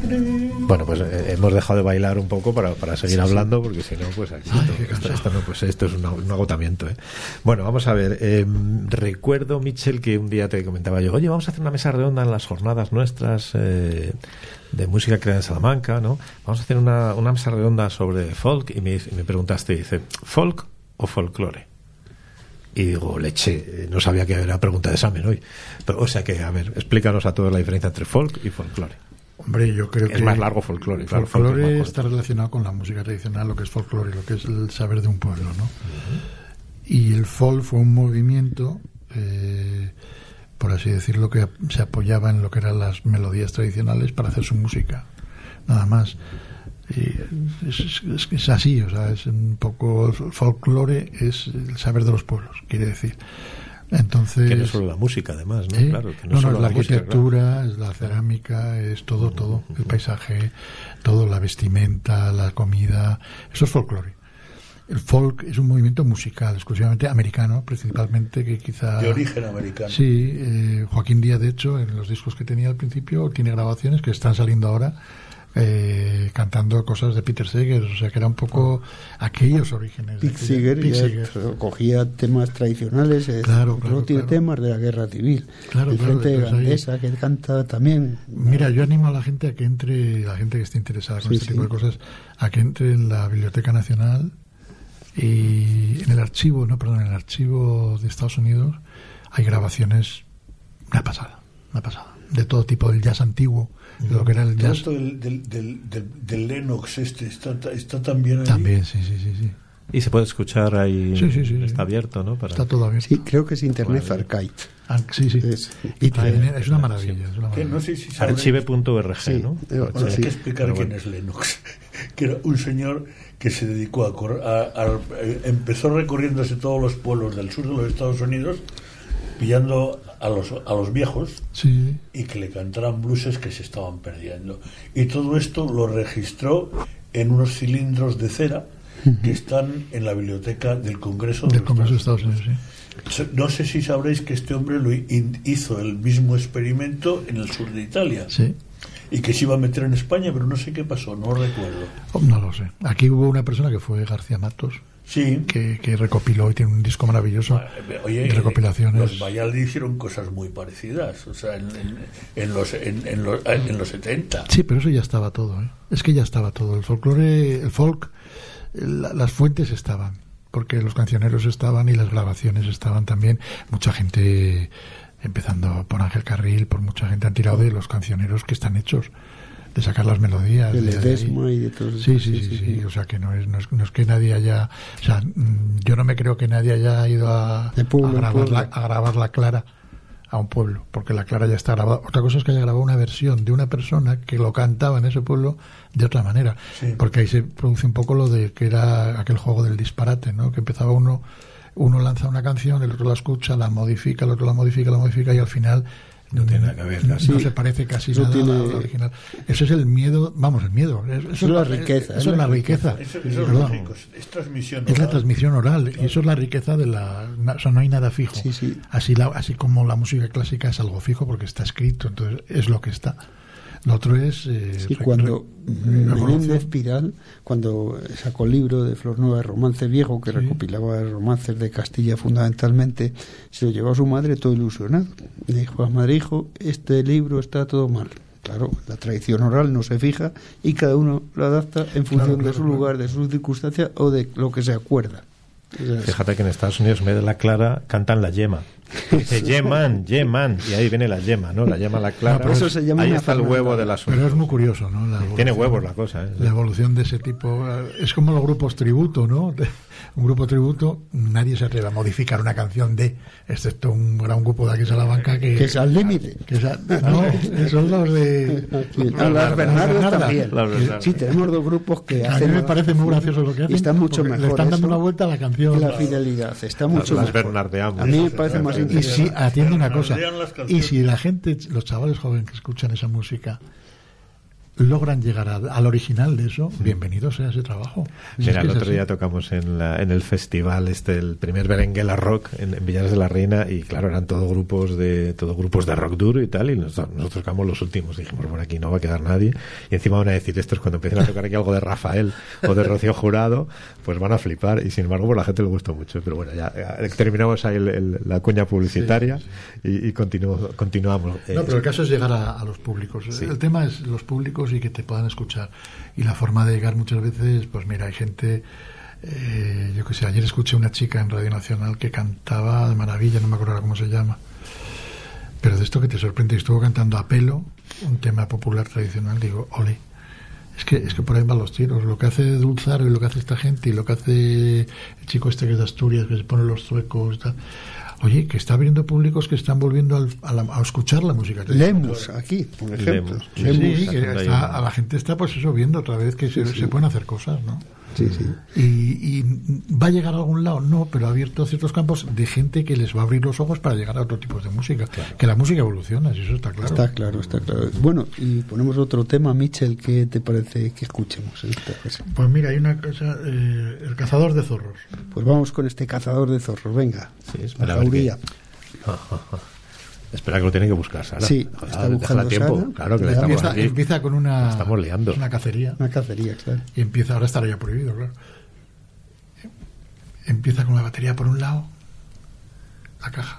S5: Bueno, pues hemos dejado de bailar un poco para seguir hablando, porque si no, pues aquí esto es un agotamiento, ¿eh? Bueno, vamos a ver. Recuerdo, Mitchell, que un día te comentaba yo, oye, vamos a hacer una mesa redonda en las jornadas nuestras de música creada en Salamanca, ¿no? Vamos a hacer una mesa redonda sobre folk, y me preguntaste, dice, ¿folk o folclore? Y digo, leche, no sabía que era pregunta de examen hoy. Pero, o sea que, a ver, explícanos a todos la diferencia entre folk y folclore.
S3: Hombre, yo creo que
S5: es más largo folclore. Claro,
S3: folclore está relacionado con la música tradicional, lo que es folclore, lo que es el saber de un pueblo, ¿no? Y el folk fue un movimiento, por así decirlo, que se apoyaba en lo que eran las melodías tradicionales para hacer su música, nada más. Es así, o sea, es un poco el folclore, es el saber de los pueblos, quiere decir. Entonces,
S5: que no es solo la música, además, ¿no? Claro, que
S3: no es
S5: solo
S3: la arquitectura,
S5: música, claro.
S3: Es la cerámica, es todo, el paisaje, todo, la vestimenta, la comida, eso es folclore. El folk es un movimiento musical, exclusivamente americano, principalmente, que quizá...
S4: De origen americano.
S3: Sí, Joaquín Díaz, de hecho, en los discos que tenía al principio, tiene grabaciones que están saliendo ahora, cantando cosas de Peter Seeger, o sea que era un poco aquellos orígenes.
S2: Pete Seeger cogía temas tradicionales, claro, tiene temas de la guerra civil, el Frente de Gandesa, que canta también.
S3: Mira, yo animo a la gente a que entre, la gente que esté interesada con este tipo de cosas, a que entre en la Biblioteca Nacional y en el archivo de Estados Unidos hay grabaciones, una pasada, de todo tipo, del jazz antiguo, de lo que era el jazz.
S4: Esto del Lennox está también ahí.
S3: También, sí.
S5: Y se puede escuchar ahí,
S3: sí.
S5: Está abierto, ¿no?
S3: Está todo abierto.
S2: Sí, creo que es Internet Archive.
S3: Sí. Es una maravilla.
S4: No sé si
S5: archive.org,
S2: sí,
S5: ¿no?
S4: Hay que explicar quién es Lennox. Que era un señor que se dedicó empezó recorriéndose todos los pueblos del sur de los Estados Unidos, pillando a los viejos,
S3: sí,
S4: y que le cantaran blueses que se estaban perdiendo. Y todo esto lo registró en unos cilindros de cera que están en la biblioteca del Congreso de
S3: Estados Unidos. Sí.
S4: No sé si sabréis que este hombre hizo el mismo experimento en el sur de Italia.
S3: Sí.
S4: Y que se iba a meter en España, pero no sé qué pasó, no recuerdo.
S3: No lo sé. Aquí hubo una persona que fue García Matos,
S4: sí,
S3: que recopiló y tiene un disco maravilloso de recopilaciones.
S4: Los Bayaldi hicieron cosas muy parecidas, o sea, en los 70.
S3: Sí, pero eso ya estaba todo, ¿eh? Es que ya estaba todo. El folclore, el folk, las fuentes estaban, porque los cancioneros estaban y las grabaciones estaban también. Mucha gente, empezando por Ángel Carril, por mucha gente han tirado de los cancioneros que están hechos, de sacar las melodías,
S2: de Ledesma y de todo eso.
S3: Sí, o sea que no es que nadie haya, o sea, yo no me creo que nadie haya ido a grabar la Clara a un pueblo, porque la Clara ya está grabada. Otra cosa es que haya grabado una versión de una persona que lo cantaba en ese pueblo de otra manera, porque ahí se produce un poco lo de que era aquel juego del disparate, ¿no? Que empezaba uno lanza una canción, el otro la escucha, la modifica, el otro la modifica y al final
S5: no tiene nada que ver,
S3: no se parece casi nada a la original. Eso es el miedo, eso es la riqueza. Eso es la riqueza.
S4: Eso es lógico, es transmisión oral.
S3: Es la transmisión oral, claro. Y eso es la riqueza de o sea, no hay nada fijo.
S2: Sí.
S3: Así como la música clásica es algo fijo porque está escrito, entonces es lo que está. Lo otro es...
S2: cuando Menéndez Piral, cuando sacó el libro de Flor Nueva de Romance Viejo, que recopilaba romances de Castilla fundamentalmente, se lo llevó a su madre todo ilusionado. Le dijo a madre, hijo, este libro está todo mal. Claro, la tradición oral no se fija y cada uno lo adapta en función de su lugar, de sus circunstancias o de lo que se acuerda.
S5: Fíjate que en Estados Unidos, en vez de la Clara, cantan la yema. Dice Yeman, y ahí viene la yema, ¿no? La yema, la Clara.
S2: Pero eso se llama
S5: ahí está el huevo del asunto.
S3: Pero es muy curioso, ¿no?
S5: Tiene huevos la cosa, ¿eh?
S3: La evolución de ese tipo es como los grupos tributo, ¿no? Un grupo tributo, nadie se atreve a modificar una canción excepto un gran grupo de aquí en Salamanca que
S2: es Al Límite.
S3: No, son los de
S2: las Bernardas también. Sí, tenemos dos grupos que
S3: a mí me parece muy gracioso lo que hacen.
S2: Y están mucho mejor.
S3: Le están dando una vuelta a la canción.
S2: La fidelidad está mucho mejor.
S5: Las Bernardeamos.
S2: A mí me parece más interesante.
S3: Y si atiende una cosa, y si la gente, los chavales jóvenes que escuchan esa música, logran llegar al original de eso, bienvenido sea ese trabajo.
S5: Mira, el otro día tocamos en el festival el primer Berenguela Rock en Villares de la Reina, y claro, eran todos grupos de rock duro y tal, y nosotros tocamos los últimos, dijimos, por aquí no va a quedar nadie, y encima van a decir, estos cuando empiecen a tocar aquí algo de Rafael o de Rocío Jurado, pues van a flipar, y sin embargo pues la gente le gustó mucho. Pero bueno, ya terminamos ahí la cuña publicitaria. Sí. Y continuamos.
S3: No, pero el caso es llegar a los públicos. Sí. El tema es los públicos y que te puedan escuchar, y la forma de llegar muchas veces, pues mira, hay gente, yo que sé, ayer escuché una chica en Radio Nacional que cantaba de maravilla, no me acuerdo cómo se llama, pero de esto que te sorprende, estuvo cantando a pelo un tema popular tradicional, digo, ole, es que por ahí van los tiros, lo que hace Dulzaro y lo que hace esta gente y lo que hace el chico este que es de Asturias, que se pone los zuecos y tal. Oye, que está abriendo públicos que están volviendo a escuchar la música.
S2: Lemus, aquí, por ejemplo.
S3: Lemus. Sí, que a la gente está, pues eso, viendo otra vez que se pueden hacer cosas, ¿no?
S2: Sí, sí.
S3: Y va a llegar a algún lado, no, pero ha abierto ciertos campos de gente que les va a abrir los ojos para llegar a otro tipo de música. Claro. Que la música evoluciona, si eso está claro.
S2: Está claro. Bueno, y ponemos otro tema, Michel, ¿qué te parece que escuchemos en esta ocasión?
S3: Pues mira, hay una cosa, El cazador de zorros.
S2: Pues vamos con este cazador de zorros, venga.
S5: Sí, espera, a ver espera, que lo tiene que buscar, Sara.
S2: Sí, está buscando
S5: tiempo.
S2: Sara.
S5: Claro que le estamos aquí.
S3: Empieza con una...
S5: Estamos liando.
S3: Una cacería.
S2: Una cacería, claro.
S3: Y empieza, ahora estará ya prohibido, claro. Empieza con la batería por un lado, la caja.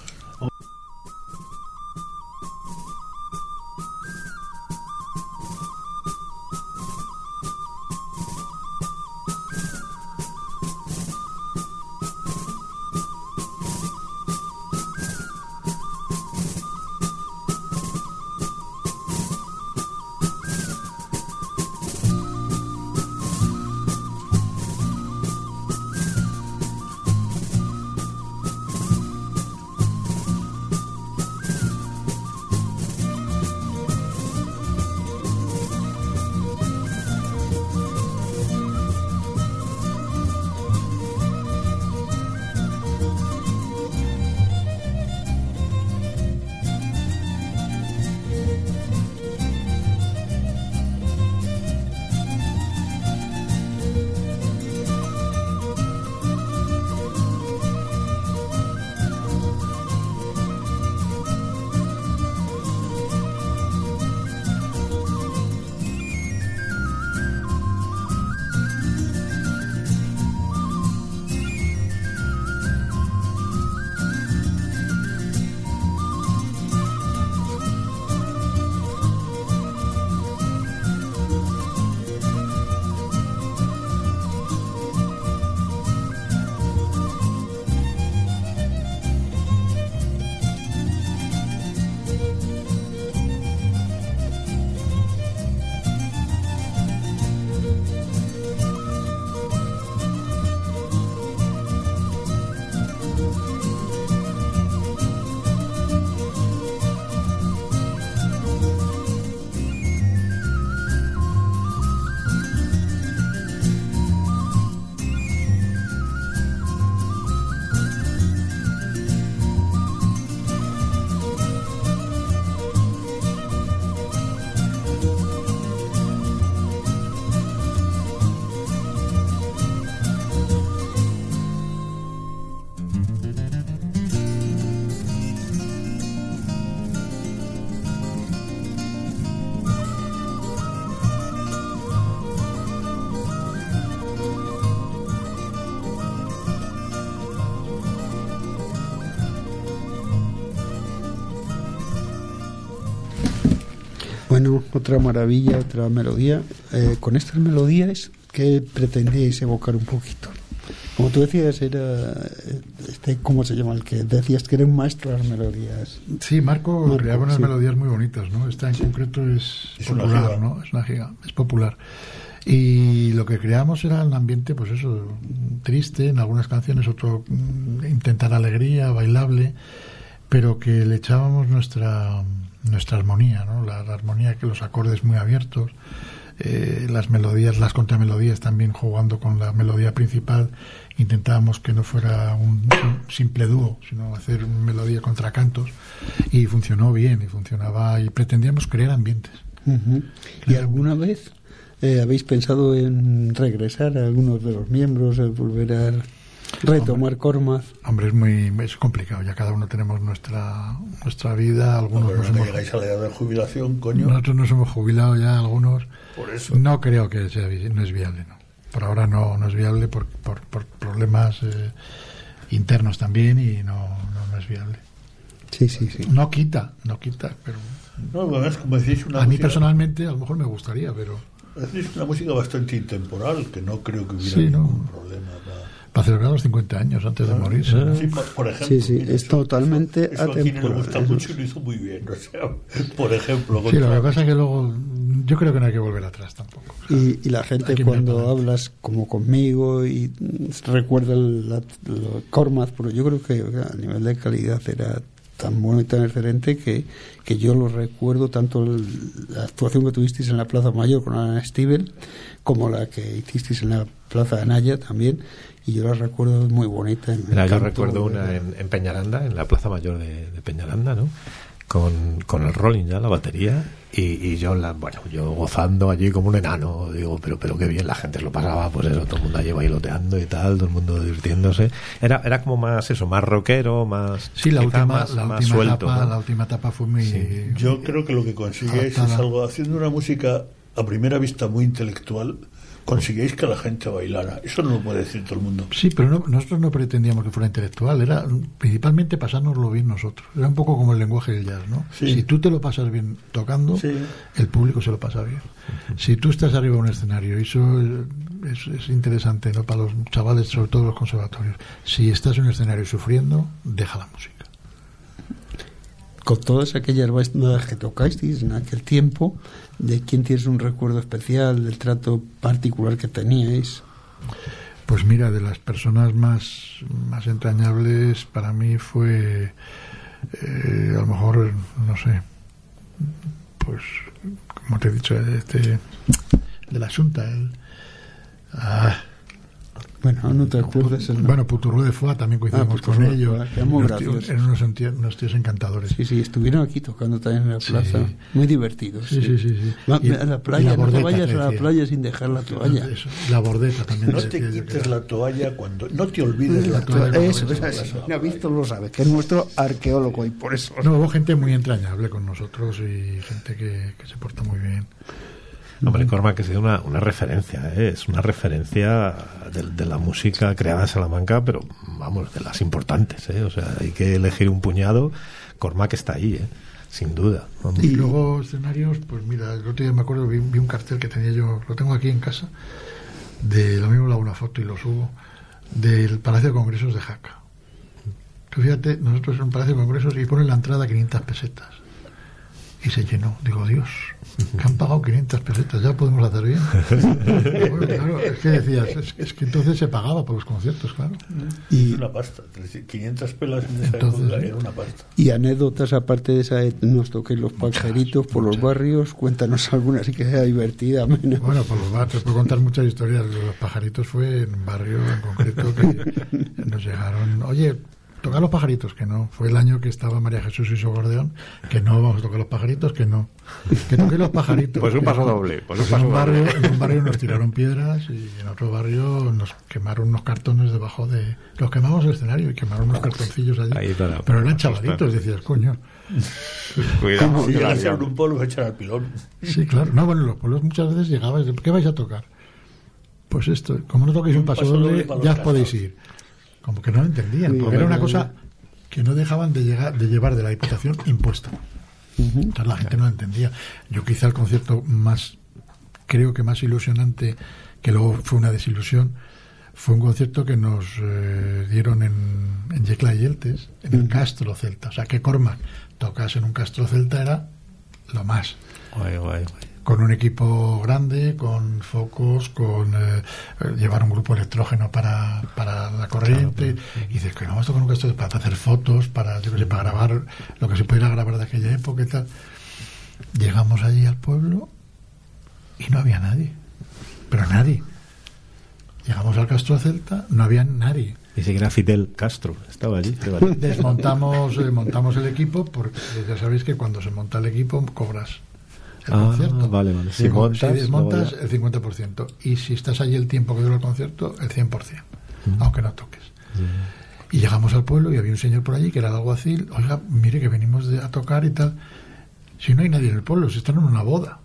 S2: Bueno, otra maravilla, otra melodía. Con estas melodías, ¿qué pretendíais evocar un poquito? Como tú decías, era ¿cómo se llama? El que decías que era un maestro de las melodías.
S3: Sí, Marco creaba unas melodías muy bonitas, ¿no? Esta en concreto es popular, ¿no? Es una giga, es popular. Y lo que creamos era un ambiente, pues eso, triste, en algunas canciones, otro intentar alegría, bailable, pero que le echábamos nuestra armonía, ¿no? La armonía, que los acordes muy abiertos, las melodías, las contramelodías también jugando con la melodía principal. Intentábamos que no fuera un simple dúo, sino hacer melodía contra cantos, y funcionó bien, y funcionaba, y pretendíamos crear ambientes.
S2: Uh-huh. ¿Y alguna vez habéis pensado en regresar a algunos de los miembros, volver a retomar Cormaz?
S3: Hombre, es complicado, ya cada uno tenemos nuestra vida, algunos
S4: llegáis a la edad de jubilación, coño.
S3: Nosotros nos hemos jubilado ya, algunos.
S4: Por eso.
S3: No creo que no es viable, no. Por ahora no es viable por problemas internos también, y no es viable.
S2: Sí.
S3: No quita, pero...
S4: No, es como decís,
S3: a mí personalmente a lo mejor me gustaría, pero...
S4: Es una música bastante intemporal, que no creo que hubiera ningún problema
S3: para celebrar los 50 años antes de morirse, ¿no?
S4: Sí, por ejemplo.
S2: Sí, es totalmente
S4: eso
S2: atemporal.
S4: A quien le gusta mucho y lo hizo muy bien, o sea, por ejemplo.
S3: Sí, lo que pasa es que luego yo creo que no hay que volver atrás tampoco. O sea,
S2: y la gente cuando hablas como conmigo y recuerda el Cormaz, pero yo creo que a nivel de calidad era tan bueno y tan excelente que yo lo recuerdo, tanto la actuación que tuvisteis en la Plaza Mayor con Ana Stivel como la que hicisteis en la Plaza de Anaya también, y yo la recuerdo muy bonita.
S5: Yo recuerdo una en Peñaranda, en la Plaza Mayor de Peñaranda, ¿no? Con el Rolling ya, la batería, y yo yo gozando allí como un enano, digo, pero qué bien, la gente lo pasaba, pues eso, todo el mundo allí bailoteando y tal, todo el mundo divirtiéndose. Era como más rockero, más...
S3: Sí, la última
S5: suelto,
S3: etapa,
S5: ¿no?
S3: La última etapa fue muy... Sí.
S4: Yo creo que lo que consiguéis es algo, haciendo una música a primera vista muy intelectual, consiguéis que la gente bailara. Eso no lo puede decir todo el mundo.
S3: Sí, pero nosotros no pretendíamos que fuera intelectual, era principalmente pasárnoslo bien nosotros. Era un poco como el lenguaje del jazz, ¿no?
S4: Sí.
S3: Si tú te lo pasas bien tocando, el público se lo pasa bien. Si tú estás arriba de un escenario, y eso es interesante, ¿no? Para los chavales, sobre todo los conservatorios. Si estás en un escenario sufriendo, deja la música.
S2: Con todas aquellas bandas que tocasteis en aquel tiempo, ¿de quién tienes un recuerdo especial, del trato particular que teníais?
S3: Pues mira, de las personas más entrañables para mí fue, a lo mejor, no sé, pues, como te he dicho, de la Xunta,
S2: Bueno, no te acuerdas el nombre.
S3: Bueno, Puturro de Foix también coincidimos con ellos.
S2: Eran
S3: unos tíos encantadores.
S2: Sí, estuvieron aquí tocando también en la plaza. Muy divertidos.
S3: Sí.
S2: A la playa, no te vayas a la playa sin dejar la toalla.
S3: La bordeta también.
S4: No te quites la toalla cuando... No te olvides la toalla.
S2: Eso es así. Víctor lo sabe, que es nuestro arqueólogo y por eso...
S3: No, hubo gente muy entrañable con nosotros y gente que se porta muy bien.
S5: Hombre, Cormac ha sido una referencia, es una referencia de la música creada en Salamanca, pero vamos, de las importantes, o sea, hay que elegir un puñado. Cormac está ahí, sin duda. Vamos.
S3: Y luego escenarios, pues mira, el otro día me acuerdo, vi un cartel que tenía yo, lo tengo aquí en casa, lo mismo le hago una foto y lo subo, del Palacio de Congresos de Jaca. Tú fíjate, nosotros en un Palacio de Congresos y ponen la entrada 500 pesetas. Y se llenó. Digo, Dios, que han pagado 500 pesetas, ya podemos hacer bien. Bueno, claro, es que decías, es que entonces se pagaba por los conciertos, claro.
S4: Y una pasta, 500 pelas en esa época era una pasta.
S2: Y anécdotas, aparte de esa, nos toquéis los pajaritos por los barrios, cuéntanos alguna así que sea divertida, menos.
S3: Bueno, por los barrios, puedo contar muchas historias. Los pajaritos fue en un barrio en concreto que nos llegaron, oye, tocar los pajaritos, que no. Fue el año que estaba María Jesús y su acordeón, que no, vamos a tocar los pajaritos, que no. Que toqué los pajaritos.
S5: Pues un paso doble.
S3: En un barrio nos tiraron piedras y en otro barrio nos quemaron unos cartones debajo de... Los quemamos el escenario y quemaron unos cartoncillos allí. Pero eran chavalitos, decías, coño.
S5: Cuidado.
S4: Si llegas a un pueblo, echar al pilón.
S3: Sí, claro. No, bueno, en los pueblos muchas veces llegabas, ¿qué vais a tocar? Pues esto, como no toquéis un paso doble, ya os podéis ir. Como que no lo entendían, porque era una cosa que no dejaban de llevar de la Diputación impuesta. Entonces la gente no lo entendía. Yo quizá el concierto creo que más ilusionante, que luego fue una desilusión, fue un concierto que nos dieron en Yecla y Eltes, en el Castro Celta. O sea, que Cormac tocase en un Castro Celta era lo más.
S5: Guay.
S3: Con un equipo grande, con focos, llevar un grupo electrógeno para la corriente, y dices que no vamos a tocar un Castro para hacer fotos, para grabar lo que se pudiera grabar de aquella época y tal. Llegamos allí al pueblo y no había nadie, pero nadie. Llegamos al Castro Celta, no había nadie.
S5: Y si era Fidel Castro, estaba allí.
S3: Montamos el equipo, porque ya sabéis que cuando se monta el equipo cobras el concierto.
S5: Vale.
S3: Si desmontas, el 50%. Y si estás allí el tiempo que dura el concierto, el 100%, aunque no toques. Y llegamos al pueblo y había un señor por allí que era el alguacil. Oiga, mire que venimos a tocar y tal. Si no hay nadie en el pueblo, si están en una boda.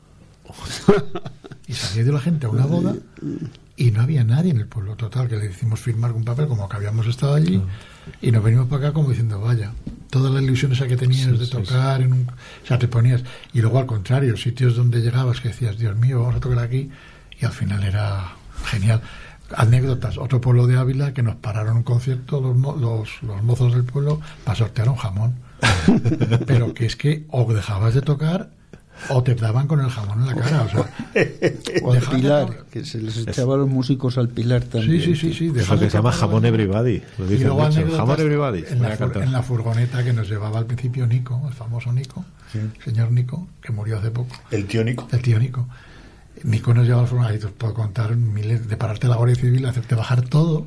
S3: Y salió de la gente a una boda y no había nadie en el pueblo. Total, que le hicimos firmar un papel como que habíamos estado allí y nos venimos para acá como diciendo, vaya, todas las ilusiones que tenías de tocar en un... O sea, te ponías... Y luego al contrario, sitios donde llegabas que decías, Dios mío, vamos a tocar aquí, y al final era genial. Anécdotas, otro pueblo de Ávila que nos pararon un concierto los mozos del pueblo para sortear un jamón. Pero que es que o dejabas de tocar o te daban con el jamón en la cara, o sea,
S2: o al pilar, que se les echaba a los músicos al pilar también.
S3: Sí.
S5: Eso que se llama jamón everybody, lo dicen mucho. Jamón everybody.
S3: En la furgoneta que nos llevaba al principio Nico, el famoso Nico, el señor Nico, que murió hace poco.
S4: El tío Nico.
S3: Nico nos llevaba al furgoneta y te puedo contar miles de pararte a la Guardia Civil, hacerte bajar todo,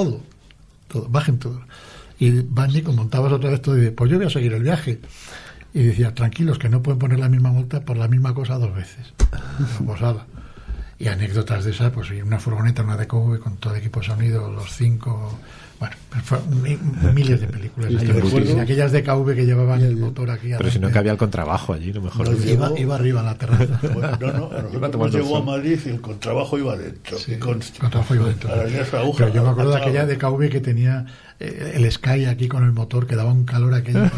S3: bajen todo. Y va Nico, montabas otra vez todo y dices, pues yo voy a seguir el viaje. Y decía, tranquilos, que no pueden poner la misma multa por la misma cosa 2 veces. Posada. Y anécdotas de esas, pues una furgoneta, una DKV con todo equipo de sonido, los 5... Bueno, miles de películas. Y aquellas DKV que llevaban el motor aquí.
S5: Pero si no cabía el contrabajo allí, lo mejor.
S3: Iba arriba en la terraza.
S4: Nos llevó a Madrid y el contrabajo iba dentro.
S3: Sí, el contrabajo iba dentro. Pero yo me acuerdo de aquella DKV que tenía el Sky aquí con el motor, que daba un calor aquello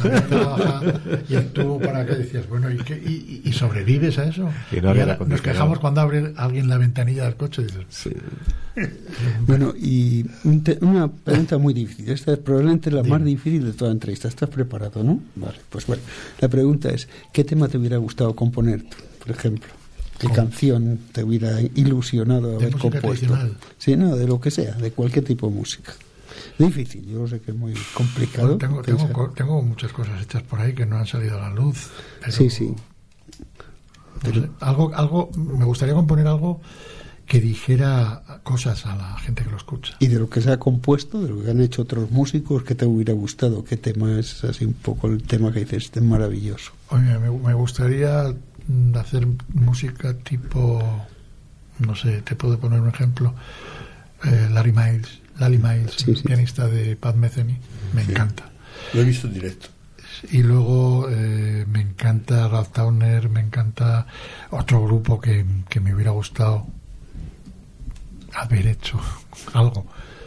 S3: y el tubo para que decías, bueno, ¿y sobrevives a eso?
S5: Y no había
S3: nos quejamos cuando abre alguien la ventanilla del coche y dices,
S2: sí. Bueno, y una pregunta muy difícil. Esta es probablemente la más difícil de toda la entrevista. ¿Estás preparado, no? Vale, pues bueno. La pregunta es, ¿qué tema te hubiera gustado componer tú, por ejemplo? ¿Qué canción te hubiera ilusionado haber compuesto? Sí, no, de lo que sea, de cualquier tipo de música. Difícil, yo sé que es muy complicado.
S3: Bueno, tengo muchas cosas hechas por ahí que no han salido a la luz. Pero,
S2: sí.
S3: Pero, algo, me gustaría componer algo que dijera cosas a la gente que lo escucha.
S2: Y de lo que se ha compuesto, de lo que han hecho otros músicos, ¿qué te hubiera gustado? ¿Qué tema es así un poco el tema que dices, este es maravilloso?
S3: Oye, me gustaría hacer música tipo, no sé, te puedo poner un ejemplo, Lally Miles,
S2: sí.
S3: Pianista de Pat Metheny, me encanta.
S4: Lo he visto en directo.
S3: Y luego me encanta Ralph Towner, me encanta otro grupo que me hubiera gustado haber hecho algo.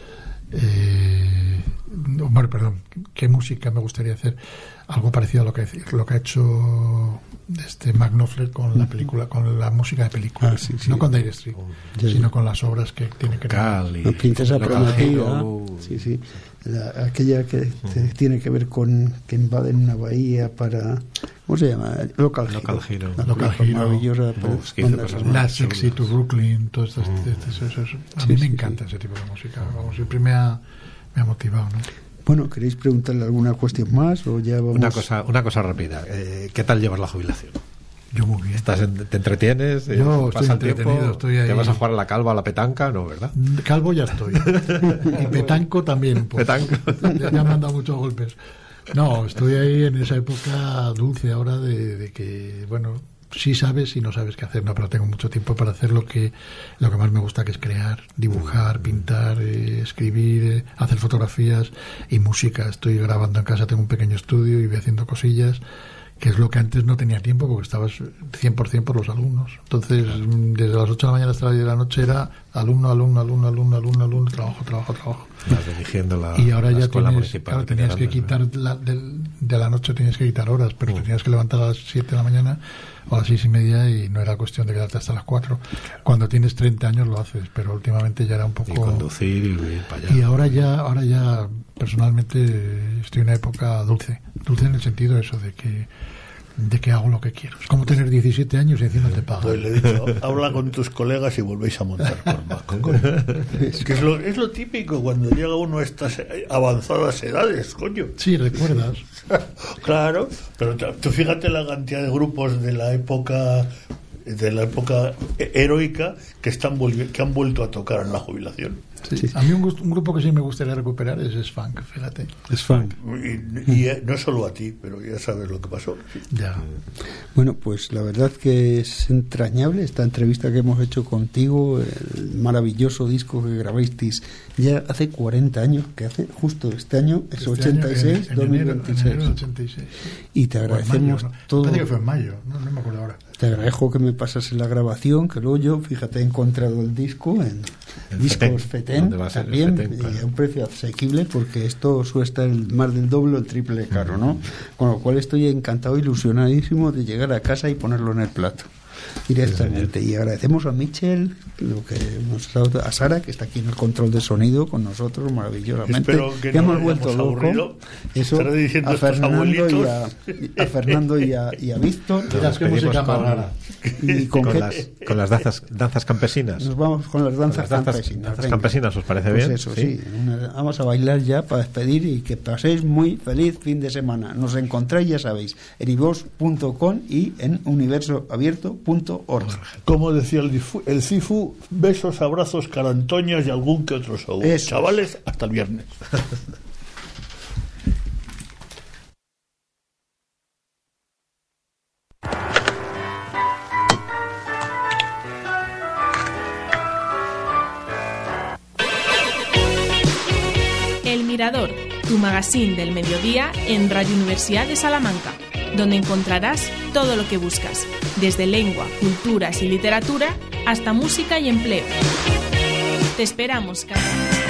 S3: Bueno, perdón, ¿qué música me gustaría hacer? Algo parecido a lo que ha hecho Mark Knopfler con la película, con la música de películas,
S2: sí.
S3: No con Dire Straits, sino con las obras que tiene que
S5: ver.
S2: La Princesa Prometida, sí. Aquella que tiene que ver con que invaden una bahía para, ¿cómo se llama? Local Hero. Maravillosa.
S3: La Sexy to Brooklyn, todo esto. A mí me encanta ese tipo de música. Vamos, siempre me ha motivado, ¿no?
S2: Bueno, ¿queréis preguntarle alguna cuestión más o ya vamos?
S5: Una cosa rápida. ¿Qué tal llevas la jubilación?
S3: Yo muy bien.
S5: ¿Te entretienes?
S3: Yo estoy entretenido, estoy ahí.
S5: ¿Te vas a jugar a la calva, a la petanca? No, ¿verdad?
S3: Calvo ya estoy. Y petanco también un poco.
S5: Petanco.
S3: Ya me han dado muchos golpes. No, estoy ahí en esa época dulce ahora de que, bueno, sí sabes y no sabes qué hacer, no, pero tengo mucho tiempo para hacer lo que más me gusta, que es crear, dibujar, pintar, escribir, hacer fotografías y música. Estoy grabando en casa, tengo un pequeño estudio y voy haciendo cosillas, que es lo que antes no tenía tiempo porque estabas 100% por los alumnos. Entonces, desde las 8 de la mañana hasta las 10 de la noche era alumno, trabajo.
S5: Vas dirigiendo
S3: y ahora ya tenías que quitar de la noche, tenías que quitar horas, pero te tenías que levantar a las 7 de la mañana o a las 6:30 y no era cuestión de quedarte hasta las 4. Cuando tienes 30 años lo haces, pero últimamente ya era un poco...
S5: Y conducir y ir para allá.
S3: Y ahora ya personalmente estoy en una época dulce en el sentido eso de que hago lo que quiero. Es como tener 17 años y encima te pagan.
S4: Pues le he dicho, habla con tus colegas y volvéis a montar por Es que es lo típico cuando llega uno a estas avanzadas edades, coño.
S3: Sí, recuerdas.
S4: Claro, pero tú fíjate la cantidad de grupos de la época de la época heroica que han vuelto a tocar en la jubilación.
S3: Sí. A mí un grupo que sí me gustaría recuperar es S-Funk, fíjate.
S2: S-Funk.
S4: Y no solo a ti, pero ya sabes lo que pasó. Sí.
S3: Ya.
S2: Bueno, pues la verdad que es entrañable esta entrevista que hemos hecho contigo, el maravilloso disco que grabasteis ya hace 40 años, que hace justo este año, es 86,
S3: en
S2: 2026.
S3: enero de 86.
S2: Y te agradecemos todo.
S3: Parece que fue en mayo, no me acuerdo ahora.
S2: Te agradezco que me pasases la grabación, que luego yo, fíjate, he encontrado el disco en Discos Feten también, Feten, claro. Y a un precio asequible, porque esto suele estar más del doble o el triple caro, ¿no? Con lo cual estoy encantado, ilusionadísimo de llegar a casa y ponerlo en el plato directamente. Y agradecemos a Michel, lo que nos ha dado, a Sara, que está aquí en el control de sonido con nosotros maravillosamente.
S4: Espero que no
S2: hemos vuelto loco. Eso, a Fernando y a Víctor.
S5: Y con las danzas campesinas.
S2: Nos vamos con las danzas campesinas.
S5: Danzas campesinas, ¿os parece
S2: pues
S5: bien?
S2: Eso, sí. Vamos a bailar ya para despedir y que paséis muy feliz fin de semana. Nos encontráis, ya sabéis, en iVox.com y en universoabierto.org.
S4: Como decía el Cifu, besos, abrazos, carantoñas y algún que otro show. Eso. Chavales, hasta el viernes.
S1: El Mirador, tu magazín del mediodía en Radio Universidad de Salamanca, donde encontrarás todo lo que buscas, desde lengua, culturas y literatura hasta música y empleo. Te esperamos, Carlos.